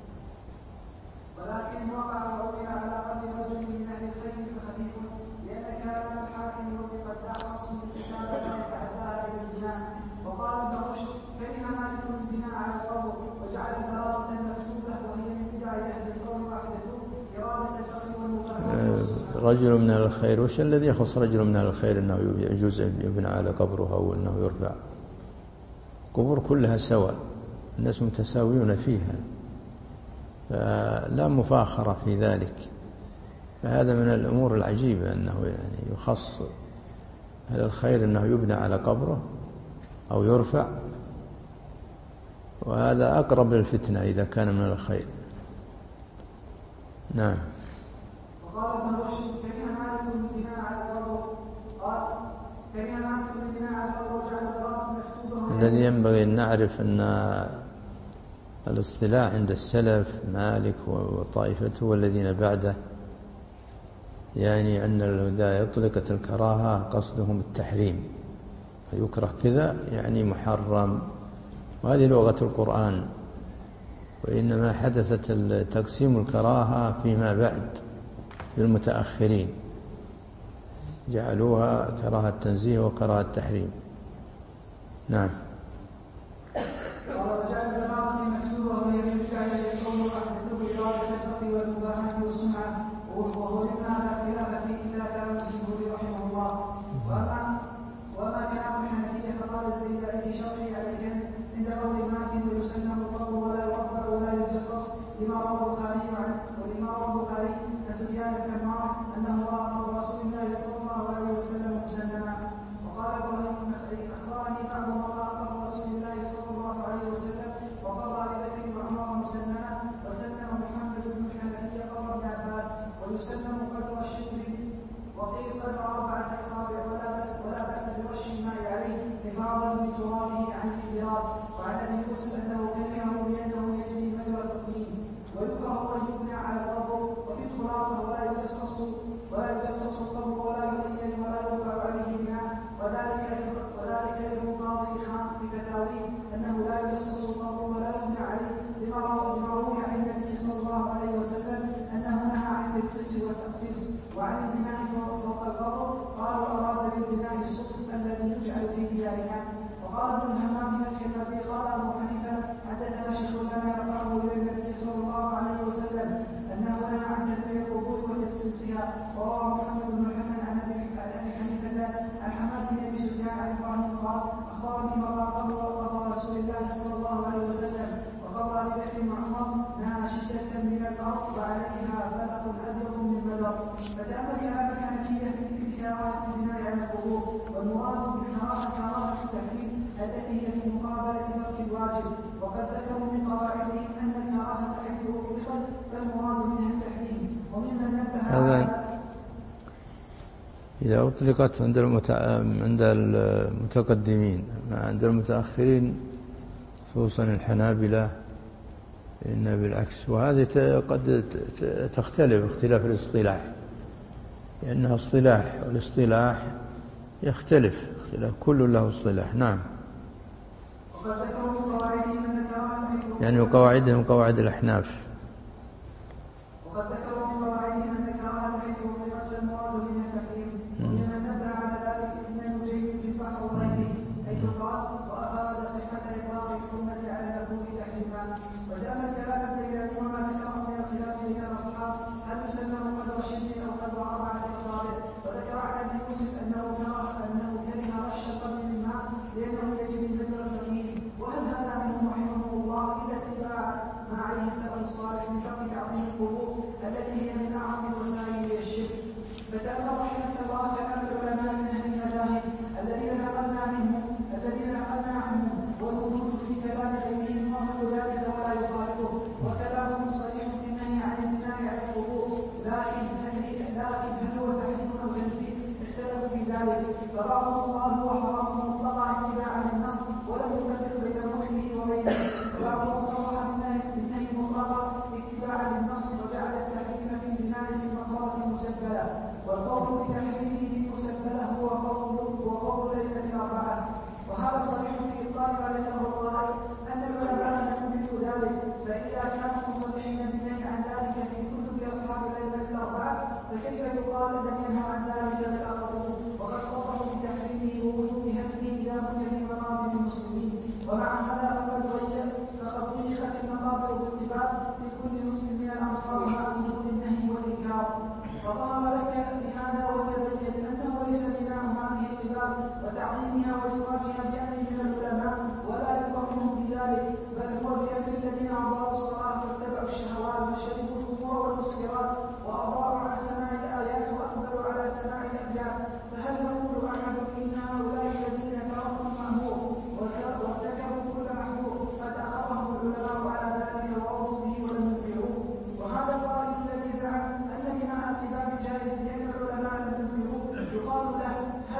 ولكن وقع قولنا على قبر رجل من أهل الخير خفيف، لأن كلام الحاكم قد دعا أصل الكتاب لا يتعدى إلى البناء. وقال ابن رشد كره مالك البناء على القبر وجعل براءة مكتوبة، وهي من بدع أهل القول وأحدثوا إرادة الفخر والمباهاة. رجل من أهل الخير، وش الذي يخص رجل من أهل الخير أنه يجوز يبنى على قبره أو أنه يرفع؟ قبور كلها سواء، الناس متساويون فيها، فلا مفاخرة في ذلك. فهذا من الأمور العجيبة أنه يعني يخص أهل الخير أنه يبنى على قبره أو يرفع، وهذا أقرب للفتنة إذا كان من الخير. نعم. وقال ابن رشد كره مالك البناء على القبر، قال كره مالك البناء على القبر وجعل براءة مكتوبة. الذي ينبغي أن نعرف أن الاصطلاح عند السلف مالك وطائفته والذين بعده، يعني أن إذا أطلقت الكراهة قصدهم التحريم، فيكره كذا يعني محرم، وهذه لغة القرآن. وإنما حدثت تقسيم الكراهة فيما بعد للمتأخرين، جعلوها كراهة تنزيه وكراهة تحريم. نعم. ويسلم قدر الشبر، وقيل قدر 4 أصابع، ولا بأس برش الماء عليه حفاظا بترابه عن الاحتراس. وعن ابي يوسف انه كرهه لانه يجري مجرى التقديم. ويكره ان يبنى على القبر. وفي الخلاصه ولا يجصص القبر ولا يلين ولا يرفع عليه بناء. وذلك للقاضي خان في فتاويه انه لا يجصص القبر ولا يبنى عليه، لما روي عن النبي صلى الله عليه وسلم انه نهى عن التجصيص والتخصيص وعن البناء فوق القبر. قالوا اراد بالبناء السقف الذي يجعل في ديارنا. وقال ابن الهمام في فتح البديع قال ابو حنيفه حدثنا شيخ لنا يرفعه الى النبي صلى الله عليه وسلم انه نهى عن تبني القبور وتجصيصها. وروى محمد بن الحسن عن ابي حنيفه عن حماد بن ابي سفيان عن ابراهيم قال اخبرني مره قبر رسول الله صلى الله عليه وسلم وقبر ابي بكر وعمر ناشده من الارض وعليها فلق ابيض من بدر. فتامل كلام الحنفيه في ذكر كراهه البناء على القبور، والمراد بالكراهه كراهه التحريم التي هي في مقابله ترك الواجب. وقد ذكروا من قواعدهم ان الكراهه حيث اطلقت فالمراد منها التحريم. وممن نبه على إذا أطلقت عند المتقدمين، عند المتأخرين خصوصا الحنابلة إن بالعكس. وهذه قد تختلف اختلاف الاصطلاح، لأنها اصطلاح، والاصطلاح يختلف، كل له اصطلاح. نعم. يعني وقواعدهم قواعد الأحناف. وقد ذكروا من قواعدهم أن الكراهة حيث أطلقت فالمراد منها التحريم. وممن نبه على ذلك ابن النجيم في البحر وغيره حيث قال وأفاد صحة إطلاق الحرمة على المكروه تحريما. وتأمل كلام الزيداني وما ذكره من الخلاف بين الأصحاب هل يسلم قدر شبر أو قدر 4 أصابع. وذكر عن ابي يوسف أنه كره رش القبر بالماء لأنه يجري مجرى التقييم. وهل هذا منهم رحمه الله إلا اتباع ما عليه السلف الصالح من فرق تعظيم القبور التي هي من أعظم وسائل الشرك. فتأمل رحمك الله كلام العلماء من أهل المذاهب الذين نقلنا عنهم والوجود في كلام غيرهم فضل ذلك ولا يخالفه، وكلامهم صريح في النهي عن البناء على القبور. لكن هل هو تحريم فكيف يقال لم ينهى عن ذلك بل أقروا وقد صرحوا بتحريمه ووجوب هدمه إذا بني في مقابر المسلمين. ومع هذا فقد طبخت المقابر بالاتفاق في كل مسلم من الأمصار مع وجود النهي والإنكار. فظهر لك بهذا وتبين أنه ليس بناء هذه القباب وتعظيمها وإسرافها بأمر من العلماء ولا يقر منهم بذلك، بل هو بأمر الذين أضاعوا الصلاة واتبعوا الشهوات وشربوا الخمور والمسكرات وأضاعوا عن سماع الآيات وأقبلوا على سماع الأبيات. فهل يقول أحد إن هؤلاء الذين تركوا المأمور وارتكبوا كل محظور قد أخرهم العلماء على ذلك ورضوا به ولم ينكروه؟ وهذا القائل الذي زعم أن بناء القباب جائز لأن العلماء لم ينكروه يقال له هل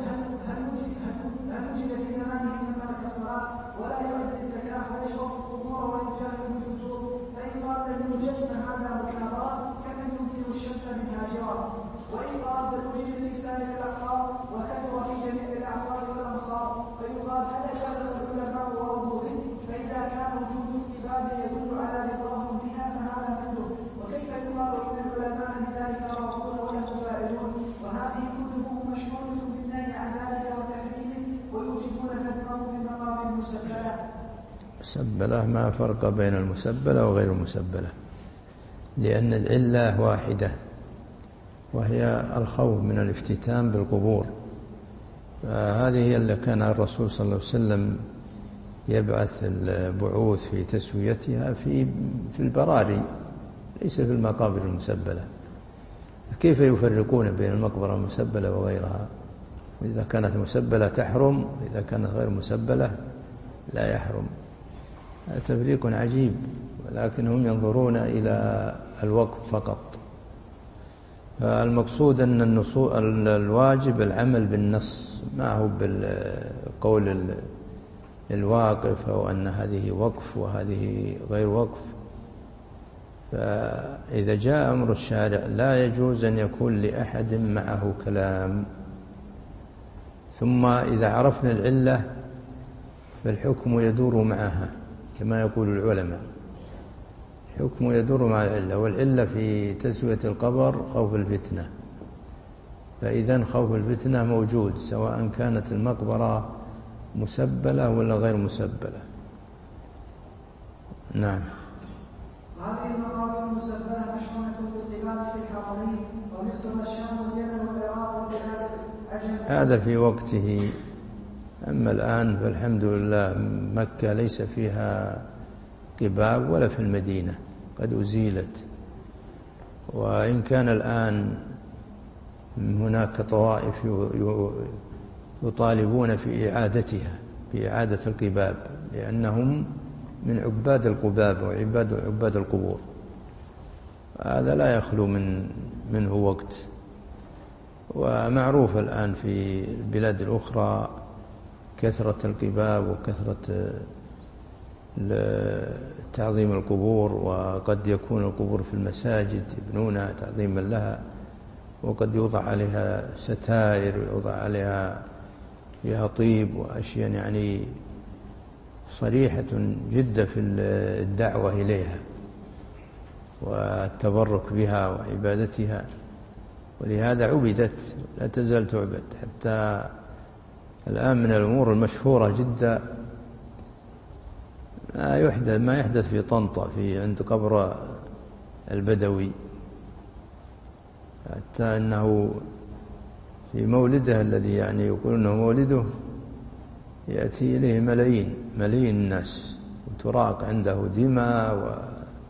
وجد في زمانه من ترك الصلاة ولا يؤدي الزكاة ويشرب الخمور ويجاهد بالفجور؟ فإن قال لم يوجد فهذا مكابرة كمن ينكر الشمس بالهاجرة. وإن قال بل وجد في سائر الأقطار وكثر في جميع الأعصار والأمصار فيقال هل أجازه العلماء ورضوا به؟ فإذا كان وجود القباب يدل على رضاهم بها فهذا مثله. وكيف يقال إن العلماء بذلك راضون وله فاعلون وهذه كتبهم مشهورة بالنهي عن ذلك وتحريمه ويوجبون كثره بالمقام المسبلة. مسبلة ما فرق بين المسبلة وغير المسبلة، لأن العلة واحدة وهي الخوف من الافتتان بالقبور. هذه هي اللي كان الرسول صلى الله عليه وسلم يبعث البعوث في تسويتها في البراري ليس في المقابر المسبلة. كيف يفرقون بين المقبرة المسبلة وغيرها؟ إذا كانت مسبلة تحرم، إذا كانت غير مسبلة لا يحرم. تفريق عجيب، ولكن هم ينظرون إلى الوقف فقط. فالمقصود أن الواجب العمل بالنص ما هو بالقول الواقف أو أن هذه وقف وهذه غير وقف. فإذا جاء أمر الشارع لا يجوز أن يكون لأحد معه كلام. ثم إذا عرفنا العلة فالحكم يدور معها كما يقول العلماء، الحكم يدور مع العلة، والعلة في تسوية القبر خوف الفتنة. فإذا خوف الفتنة موجود سواء كانت المقبرة مسبلة ولا غير مسبلة. نعم. وهذه المقابر المسبلة مشهورة بالقباب في الحرمين ومصر والشام واليمن والعراق وبلاد عجم. هذا في وقته. أما الآن فالحمد لله مكة ليس فيها قباب ولا في المدينة، قد أزيلت. وإن كان الآن هناك طوائف يطالبون في إعادتها، في إعادة القباب، لأنهم من عباد القباب وعباد القبور. هذا لا يخلو منه وقت. ومعروف الآن في البلاد الأخرى كثرة القباب وكثرة تعظيم القبور، وقد يكون القبور في المساجد يبنونها تعظيما لها، وقد يوضع عليها ستائر ويوضع عليها فيها طيب وأشياء يعني صريحة جدا في الدعوة إليها والتبرك بها وعبادتها. ولهذا عبدت، لا تزال تعبد حتى الآن. من الأمور المشهورة جدا ما يحدث في طنطا عند قبر البدوي، حتى أنه في مولده الذي يعني يقول أنه مولده يأتي إليه ملايين الناس، وتراق عنده دماء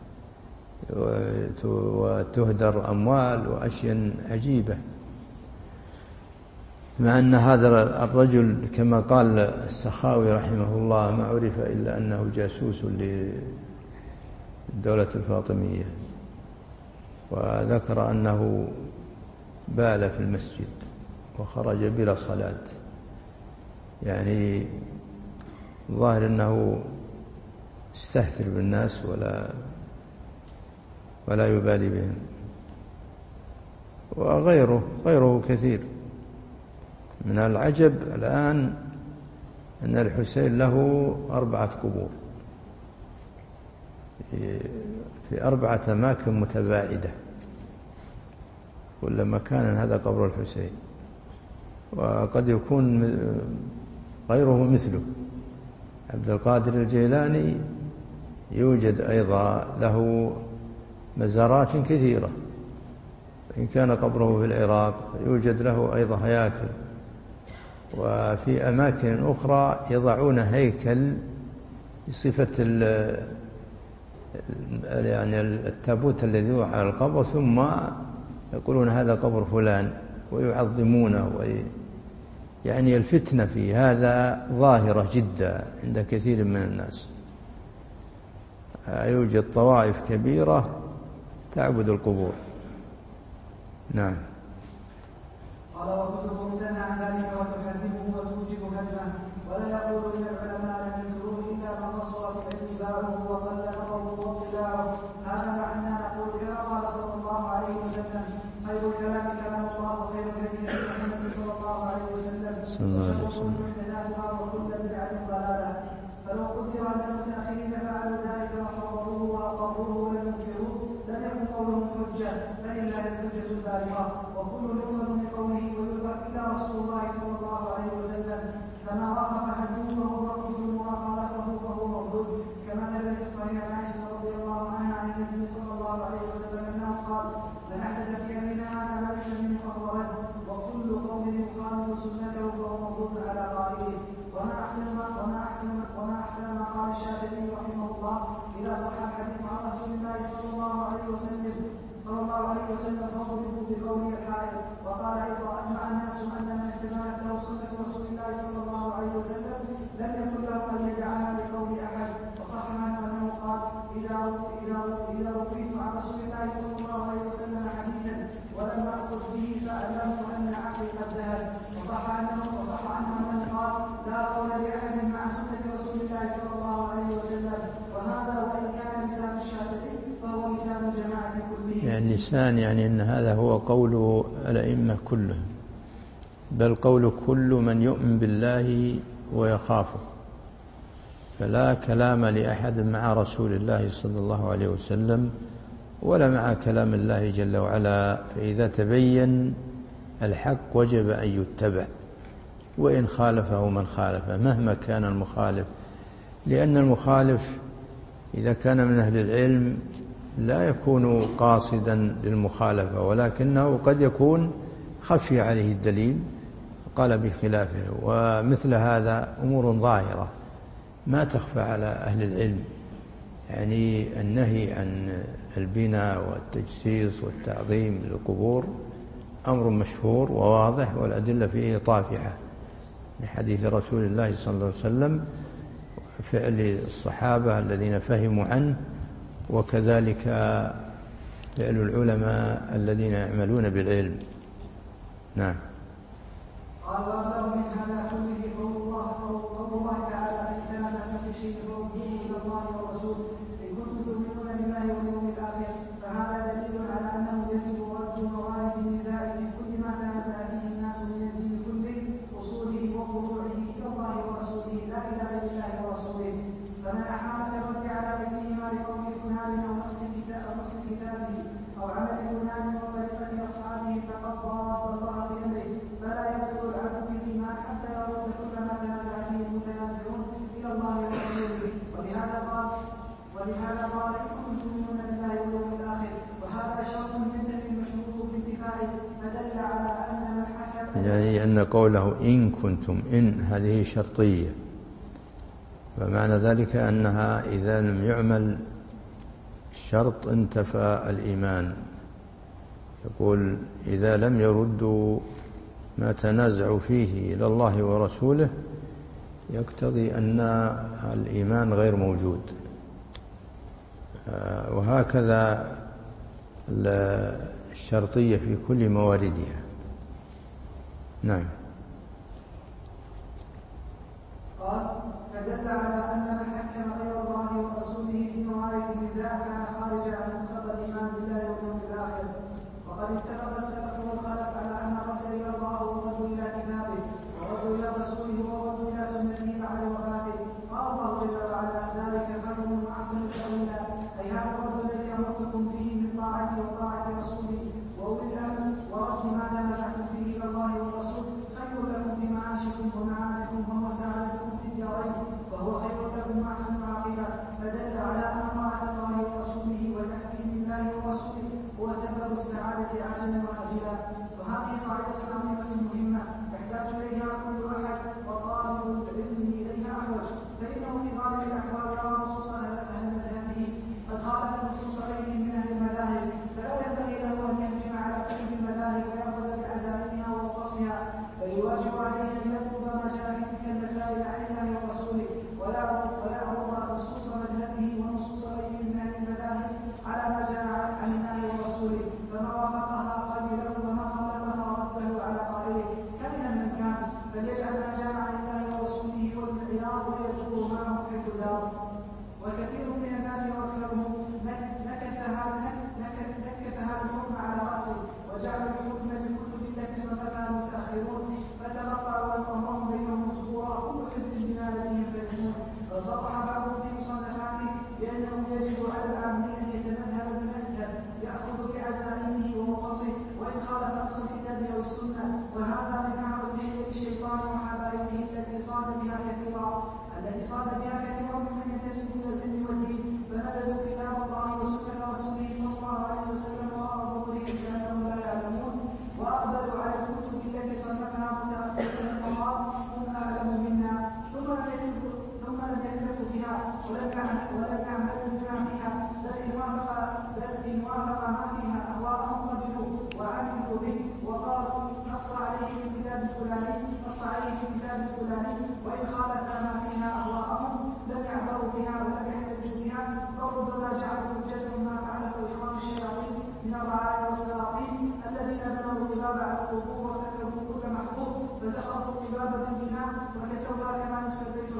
وتهدر أموال وأشياء عجيبة. مع أن هذا الرجل كما قال السخاوي رحمه الله ما عرف إلا أنه جاسوس للدولة الفاطمية، وذكر أنه بال في المسجد وخرج بلا صلاة، يعني ظاهر أنه استهتر بالناس ولا يبالي بهم. وغيره كثير. من العجب الآن أن الحسين له 4 قبور في 4 أماكن متباعدة، كل مكان هذا قبر الحسين. وقد يكون غيره مثله. عبد القادر الجيلاني يوجد أيضا له مزارات كثيرة، إن كان قبره في العراق يوجد له أيضا هياكل، وفي أماكن أخرى يضعون هيكل بصفة يعني التابوت الذي يوضع على القبر، ثم يقولون هذا قبر فلان ويعظمونه. يعني الفتنة في هذا ظاهرة جدا عند كثير من الناس. يوجد طوائف كبيرة تعبد القبور. نعم. قال وكتبهم تنهى عن ذلك وتحرمه وتوجب هدمه، ولا يقول ان العلماء لم ينكروه الا من قصر في اتباعه وقل نظره واطلاعه. هذا مع اننا نقول كما قال صلى الله عليه وسلم: خير الكلام كلام الله وخير الهدي هدي محمد صلى الله عليه وسلم وشر الامور محدثاتها وكل بدعه ضلاله. فلو قدر ان المتاخرين فعلوا ذلك وحرروه واقروه ولم ينكروه لم يكن قولهم حجه، فلله الحجه البالغه، وكل يؤخذ من قوله ويترك الا رسول الله صلى الله عليه وسلم. فما رافق هديه فهو مردود، وما خالفه فهو مردود، كما ثبت في صحيح عائشه رضي الله عنها عن النبي صلى الله عليه وسلم انه قال: من احدث في امرنا هذا ما ليس منه فهو رد، وكل قول يخالف سنته فهو مردود على قائله. وما احسن ما قال الشافعي رحمه الله: اذا صح الحديث عن رسول الله صلى الله عليه وسلم فاضربوا بقوله الحائط. وقال ايضا: اجمع الناس ان من استمالت له سنه رسول الله صلى الله عليه وسلم لم يكن له ان يدعها لقول احد. وصح عنه انه قال: اذا رويت عن رسول الله صلى الله عليه وسلم حديثا ولم اخذ به فاعلمت ان عقلي قد ذهب. وصح عنه انه قال: لا قول لاحد مع سنه رسول الله صلى الله عليه وسلم. وهذا وان كان لسان الشافعي فهو لسان الجماعه كلهم. يعني لسان، يعني ان هذا هو قول الائمه كلهم، بل قول كل من يؤمن بالله ويخافه. فلا كلام لأحد مع رسول الله صلى الله عليه وسلم ولا مع كلام الله جل وعلا. فإذا تبين الحق وجب أن يتبع، وإن خالفه من خالفه مهما كان المخالف، لأن المخالف إذا كان من أهل العلم لا يكون قاصدا للمخالفة، ولكنه قد يكون خفي عليه الدليل قال بخلافه. ومثل هذا أمور ظاهرة ما تخفى على أهل العلم، يعني النهي عن البناء والتجسيس والتعظيم للقبور أمر مشهور وواضح، والأدلة فيه طافحة لحديث رسول الله صلى الله عليه وسلم، فعل الصحابة الذين فهموا عنه، وكذلك فعل العلماء الذين يعملون بالعلم. نعم. قال: وأبلغ من هذا كله قول الله تعالى: إن تنازعتم في شيء فردوه إلى الله والرسول إن كنتم تؤمنون بالله واليوم الآخر. فهذا دليل على أنه يجب رد موارد النزاع في كل ما تنازع فيه الناس من الدين كله، أصوله وفروعه، إلى الله ورسوله لا إلى غير الله ورسوله. فمن أحال الرد على غيرهما لقول فلان أو نص كتابه أو عمل فلان وطريقة أصحابه فقد ضاد الله بأمره. فلا يدخل العبد في الإيمان حتى يرد كل ما تنازع فيه المتنازعون إلى الله ورسوله. ولهذا قال: إن كنتم تؤمنون بالله واليوم الآخر. وهذا شرط منتفي مشروط بانتفائه، فدل على أن من حكم، يعني أن قوله إن كنتم، إن هذه شرطية، فمعنى ذلك أنها إذا لم يعمل الشرط انتفى الإيمان. يقول: إذا لم يردوا ما تنازعوا فيه إلى الله ورسوله يقتضي أن الإيمان غير موجود. وهكذا الشرطية في كل مواردها. نعم. قال: فدل على أن من حكم غير الله ورسوله في موارد النزاع كان خارج عن مقتضى الإيمان بالله واليوم الآخر. وقد اتفق السلف والخلف على أن الرد إلى الله هو الرد إلى كتابه، والرد إلى رسوله هو الرد إلى سنته بعد وفاته. قال الله جل وعلا: ذلك خير وأحسن تأويلا، أي هذا الرد الذي أمرتكم به من طاعته وطاعة رسوله وأولي الأمر فدل على أن طاعة الله ورسوله وتحكيم الله ورسوله هو سبب السعادة عاجلا وآجلا. وهذه قاعدة عظيمة مهمة يحتاج إليها كل أحد وطالب العلم إليها أحوج، فإنه في غالب الأحوال يرى نصوص أهل مذهبه قد خالفت نصوص غيرهم من أهل المذاهب، فلا ينبغي له أن يهجم على كل المذاهب ويأخذ بعزائمها ووقصها، بل يواجب عليه أن يطلب ما جاء في تلك المسائل عن الله ورسوله، ولا يعرض نصوص مذهبه ونصوص غيره من أهل المذاهب على ما جاء عن الله ورسوله، فما وافقها قبله وما خالفها رده على قائله كائنا من كان، فليجعل ما جاء عن الله ورسوله هو المعيار ويتركه معه حيث دار. وكثير من الناس واكثرهم نكس هذا الحكم على راسه، وجعل الحكم بالكتب التي صنفها المتاخرون، فتقطعوا امرهم بينهم زبورا كل حزب بما لديهم فرحون. فصرح بعضهم في مصنفاته بانه يجب على العام ان يتمذهب بمذهب ياخذ بعزائمه ومقصه وان خالف نص الكتاب او السنه، وهذا من اعظم حيل الشيطان وحبائله التي صاد بها كثيرا ممن ينتسب الى العلم والدين، فنبذوا كتاب الله وسنه رسوله صلى الله عليه وسلم وراء ظهورهم كانهم لا يعلمون، واقبلوا على الكتب التي صنفها متاخرون فقال هم اعلم منا، ثم لم يكتبوا فيها ولم يعملوا بما فيها، بل ان وافق ما فيها اهواءهم قبلوا وعملوا به، وقالوا نص عليه في الكتاب الفلاني، وان خالف ما فيها اهواءهم لم يعبروا بها ولم يحتجوا بها، فربما جعلوا حجتهم ما فعله اخوان الشياطين من الرعايا والسلاطين الذين بنوا القباب على القبور وتركوا كل محبوب، فزخرفوا القباب بالبناء وكسوها كما يكسب بيت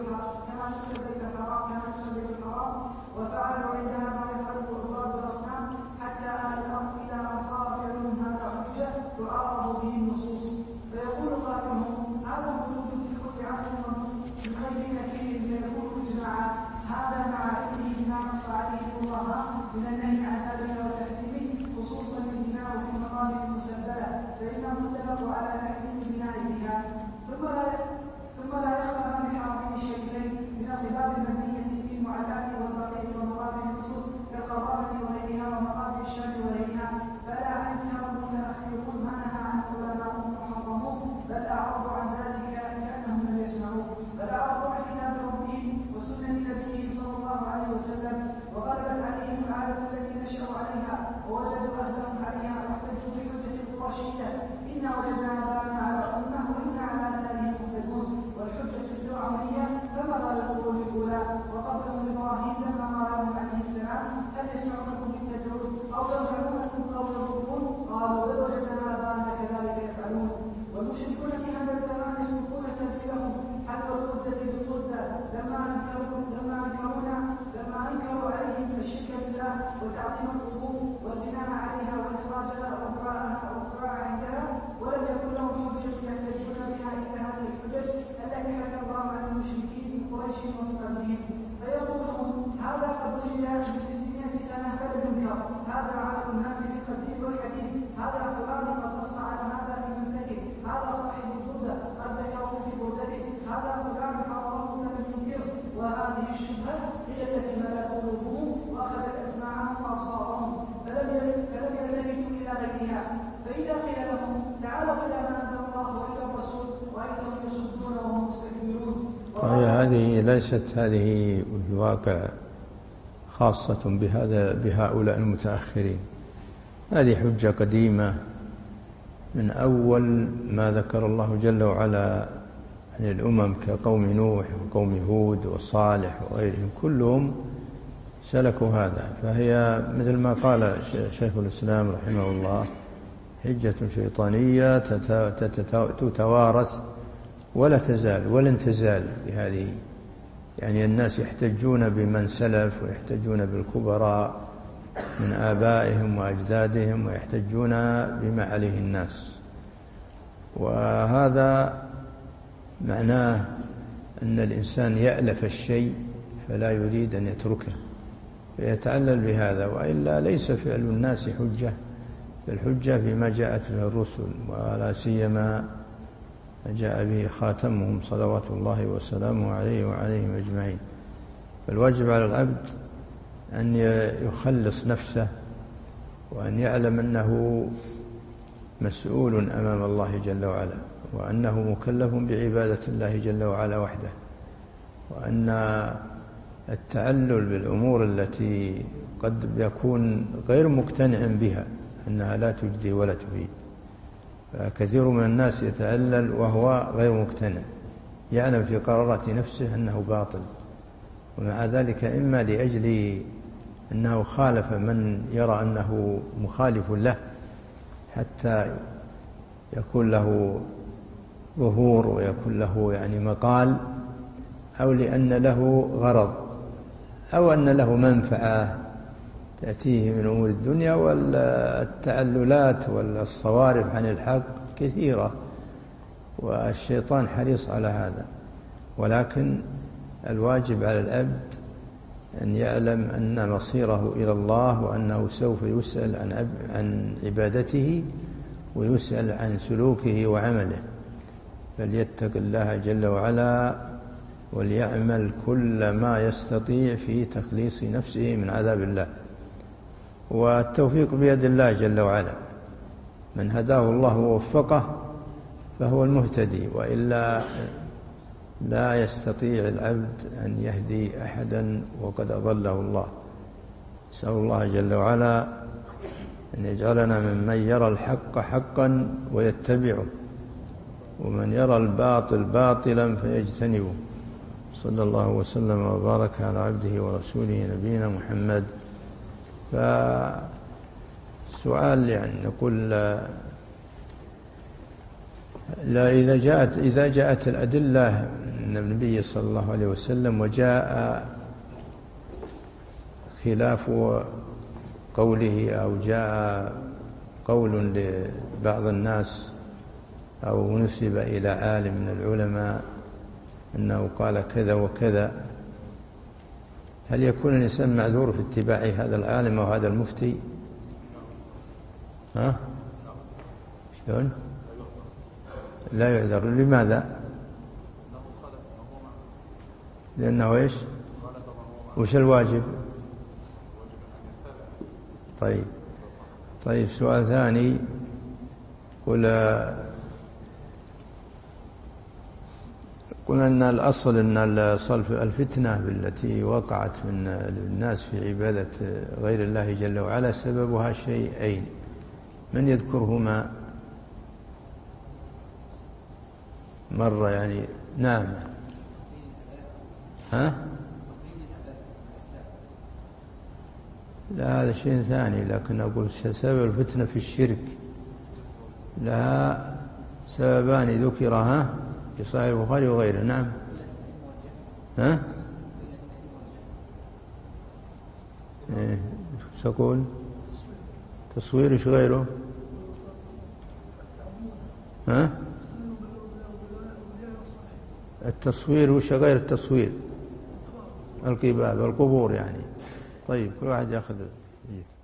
الحرام، وفعلوا عندها ما يفعله عباد الاصنام، حتى اهل الارض الى ان صار فعلهم هذا حجه تعارض به النصوص. فيقول قائلهم هذا موجود في كل عصر ونصر من غير نكير فيكون اجماعا، هذا مع علمه بما نص عليه الفقهاء من النهي عن ذلك وتحريمه، خصوصا البناء في المقابر المسبله، فانه اتفق على تحريم البناء بها. ثم لا يخفى ما في حرمين الشريفين من القباب المبنيه في المعلات والبقيع ومقابر مصر كالقرابه وغيرها ومقابر الشام وغيرها، فلا انكر المتاخرون ما نهى عنه علماءهم وحرموه، بل اعرضوا عن ذلك كانهم لم يسمعوه، بل اعرضوا عن كتاب ربهم وسنه نبيه صلى الله عليه وسلم، وغلبت عليهم العاده التي نشأوا عليها ووجدوا اهلهم عليها، واحتجوا بحجه القرشيه انا وجدنا اباءنا على امه وانا على اثارهم مهتدون، والحجه الفرعونيه فما بال القرون الاولى وقبلهم ابراهيم لما قال لهم عليه السلام هل يسمعونكم ان تدعون او ينفعونكم او يضرون، قالوا بل وجدنا اباءنا كذلك يفعلون. والمشركون في هذا الزمان يسلكون سبيلهم حذو القدة بالقدة لما انكروا عليهم الشرك بالله وتعظيم القبور والبناء عليها واخراجها والدعاء عندها، ولم يكن لهم حجة يحتجون بها الا هذه الحجج التي حكى الله عن المشركين من قريش ومن قبلهم. فيقولون هذا قد وجد ب600 سنة فلم ينكر، هذا عمل الناس في القديم والحديث، هذا فلان قد نص على هذا في منسكه، هذا صاحب البردة قد ذكره في بردته، هذا فلان حضره فلم ينكر. وهذه الشبهة هي التي ملأت قلوبهم واخذت اسماعهم وابصارهم فلم يلتفتوا الى غيرها. فاذا قيل لهم تعالوا الى ما انزل الله والى الرسول رايتهم يصدون وهم مستكبرون. هذه ليست هذه الواقع خاصة بهؤلاء المتأخرين، هذه حجة قديمة من أول ما ذكر الله جل وعلا عن الأمم كقوم نوح وقوم هود وصالح وغيرهم، كلهم سلكوا هذا. فهي مثل ما قال شيخ الإسلام رحمه الله حجة شيطانية تتوارث ولا تزال ولن تزال بهذه، يعني الناس يحتجون بمن سلف ويحتجون بالكبراء من آبائهم وأجدادهم ويحتجون بما عليه الناس، وهذا معناه أن الإنسان يألف الشيء فلا يريد أن يتركه فيتعلل بهذا، وإلا ليس فعل الناس حجة، الحجة بما جاءت به الرسل ولا سيما جاء به خاتمهم صلوات الله وسلامه عليه وعليهم أجمعين. فالواجب على العبد أن يخلص نفسه وأن يعلم أنه مسؤول أمام الله جل وعلا، وأنه مكلف بعبادة الله جل وعلا وحده، وأن التعلل بالأمور التي قد يكون غير مقتنع بها أنها لا تجدي ولا تفيد. فكثير من الناس يتعلل وهو غير مقتنع، يعلم في قرارات نفسه أنه باطل، ومع ذلك إما لأجل أنه خالف من يرى أنه مخالف له حتى يكون له ظهور ويكون له يعني مقال، أو لأن له غرض، أو أن له منفعة تأتيه من أمور الدنيا. والتعللات والصوارف عن الحق كثيرة، والشيطان حريص على هذا. ولكن الواجب على العبد أن يعلم أن مصيره إلى الله، وأنه سوف يسأل عن عبادته ويسأل عن سلوكه وعمله، فليتق الله جل وعلا وليعمل كل ما يستطيع في تخليص نفسه من عذاب الله. والتوفيق بيد الله جل وعلا، من هداه الله ووفقه فهو المهتدي، وإلا لا يستطيع العبد أن يهدي أحدا وقد أضله الله. نسأل الله جل وعلا أن يجعلنا ممن يرى الحق حقا ويتبعه، ومن يرى الباطل باطلا فيجتنبه. صلى الله وسلم وبارك على عبده ورسوله نبينا محمد. فالسؤال يعني نقول لا إذا جاءت الأدلة من النبي صلى الله عليه وسلم وجاء خلاف قوله، أو جاء قول لبعض الناس أو نسب إلى عالم من العلماء أنه قال كذا وكذا، هل يكون الإنسان معذور في اتباع هذا العالم أو هذا المفتي؟ شلون؟ لا يعذر. لماذا؟ لأنه إيش؟ وش الواجب؟ طيب سؤال ثاني. قلنا أن الأصل أن الفتنة التي وقعت من الناس في عبادة غير الله جل وعلا سببها شيئين، من يذكرهما؟ مرة يعني. نعم. لا هذا شيء ثاني، لكن أقول سبب الفتنة في الشرك لها سببان ذكرها في صحيح البخاري وغيره. نعم. تقول تصوير ايش غيره؟ التصوير وش غير التصوير؟ القباب، القبور يعني. طيب كل واحد يأخذ.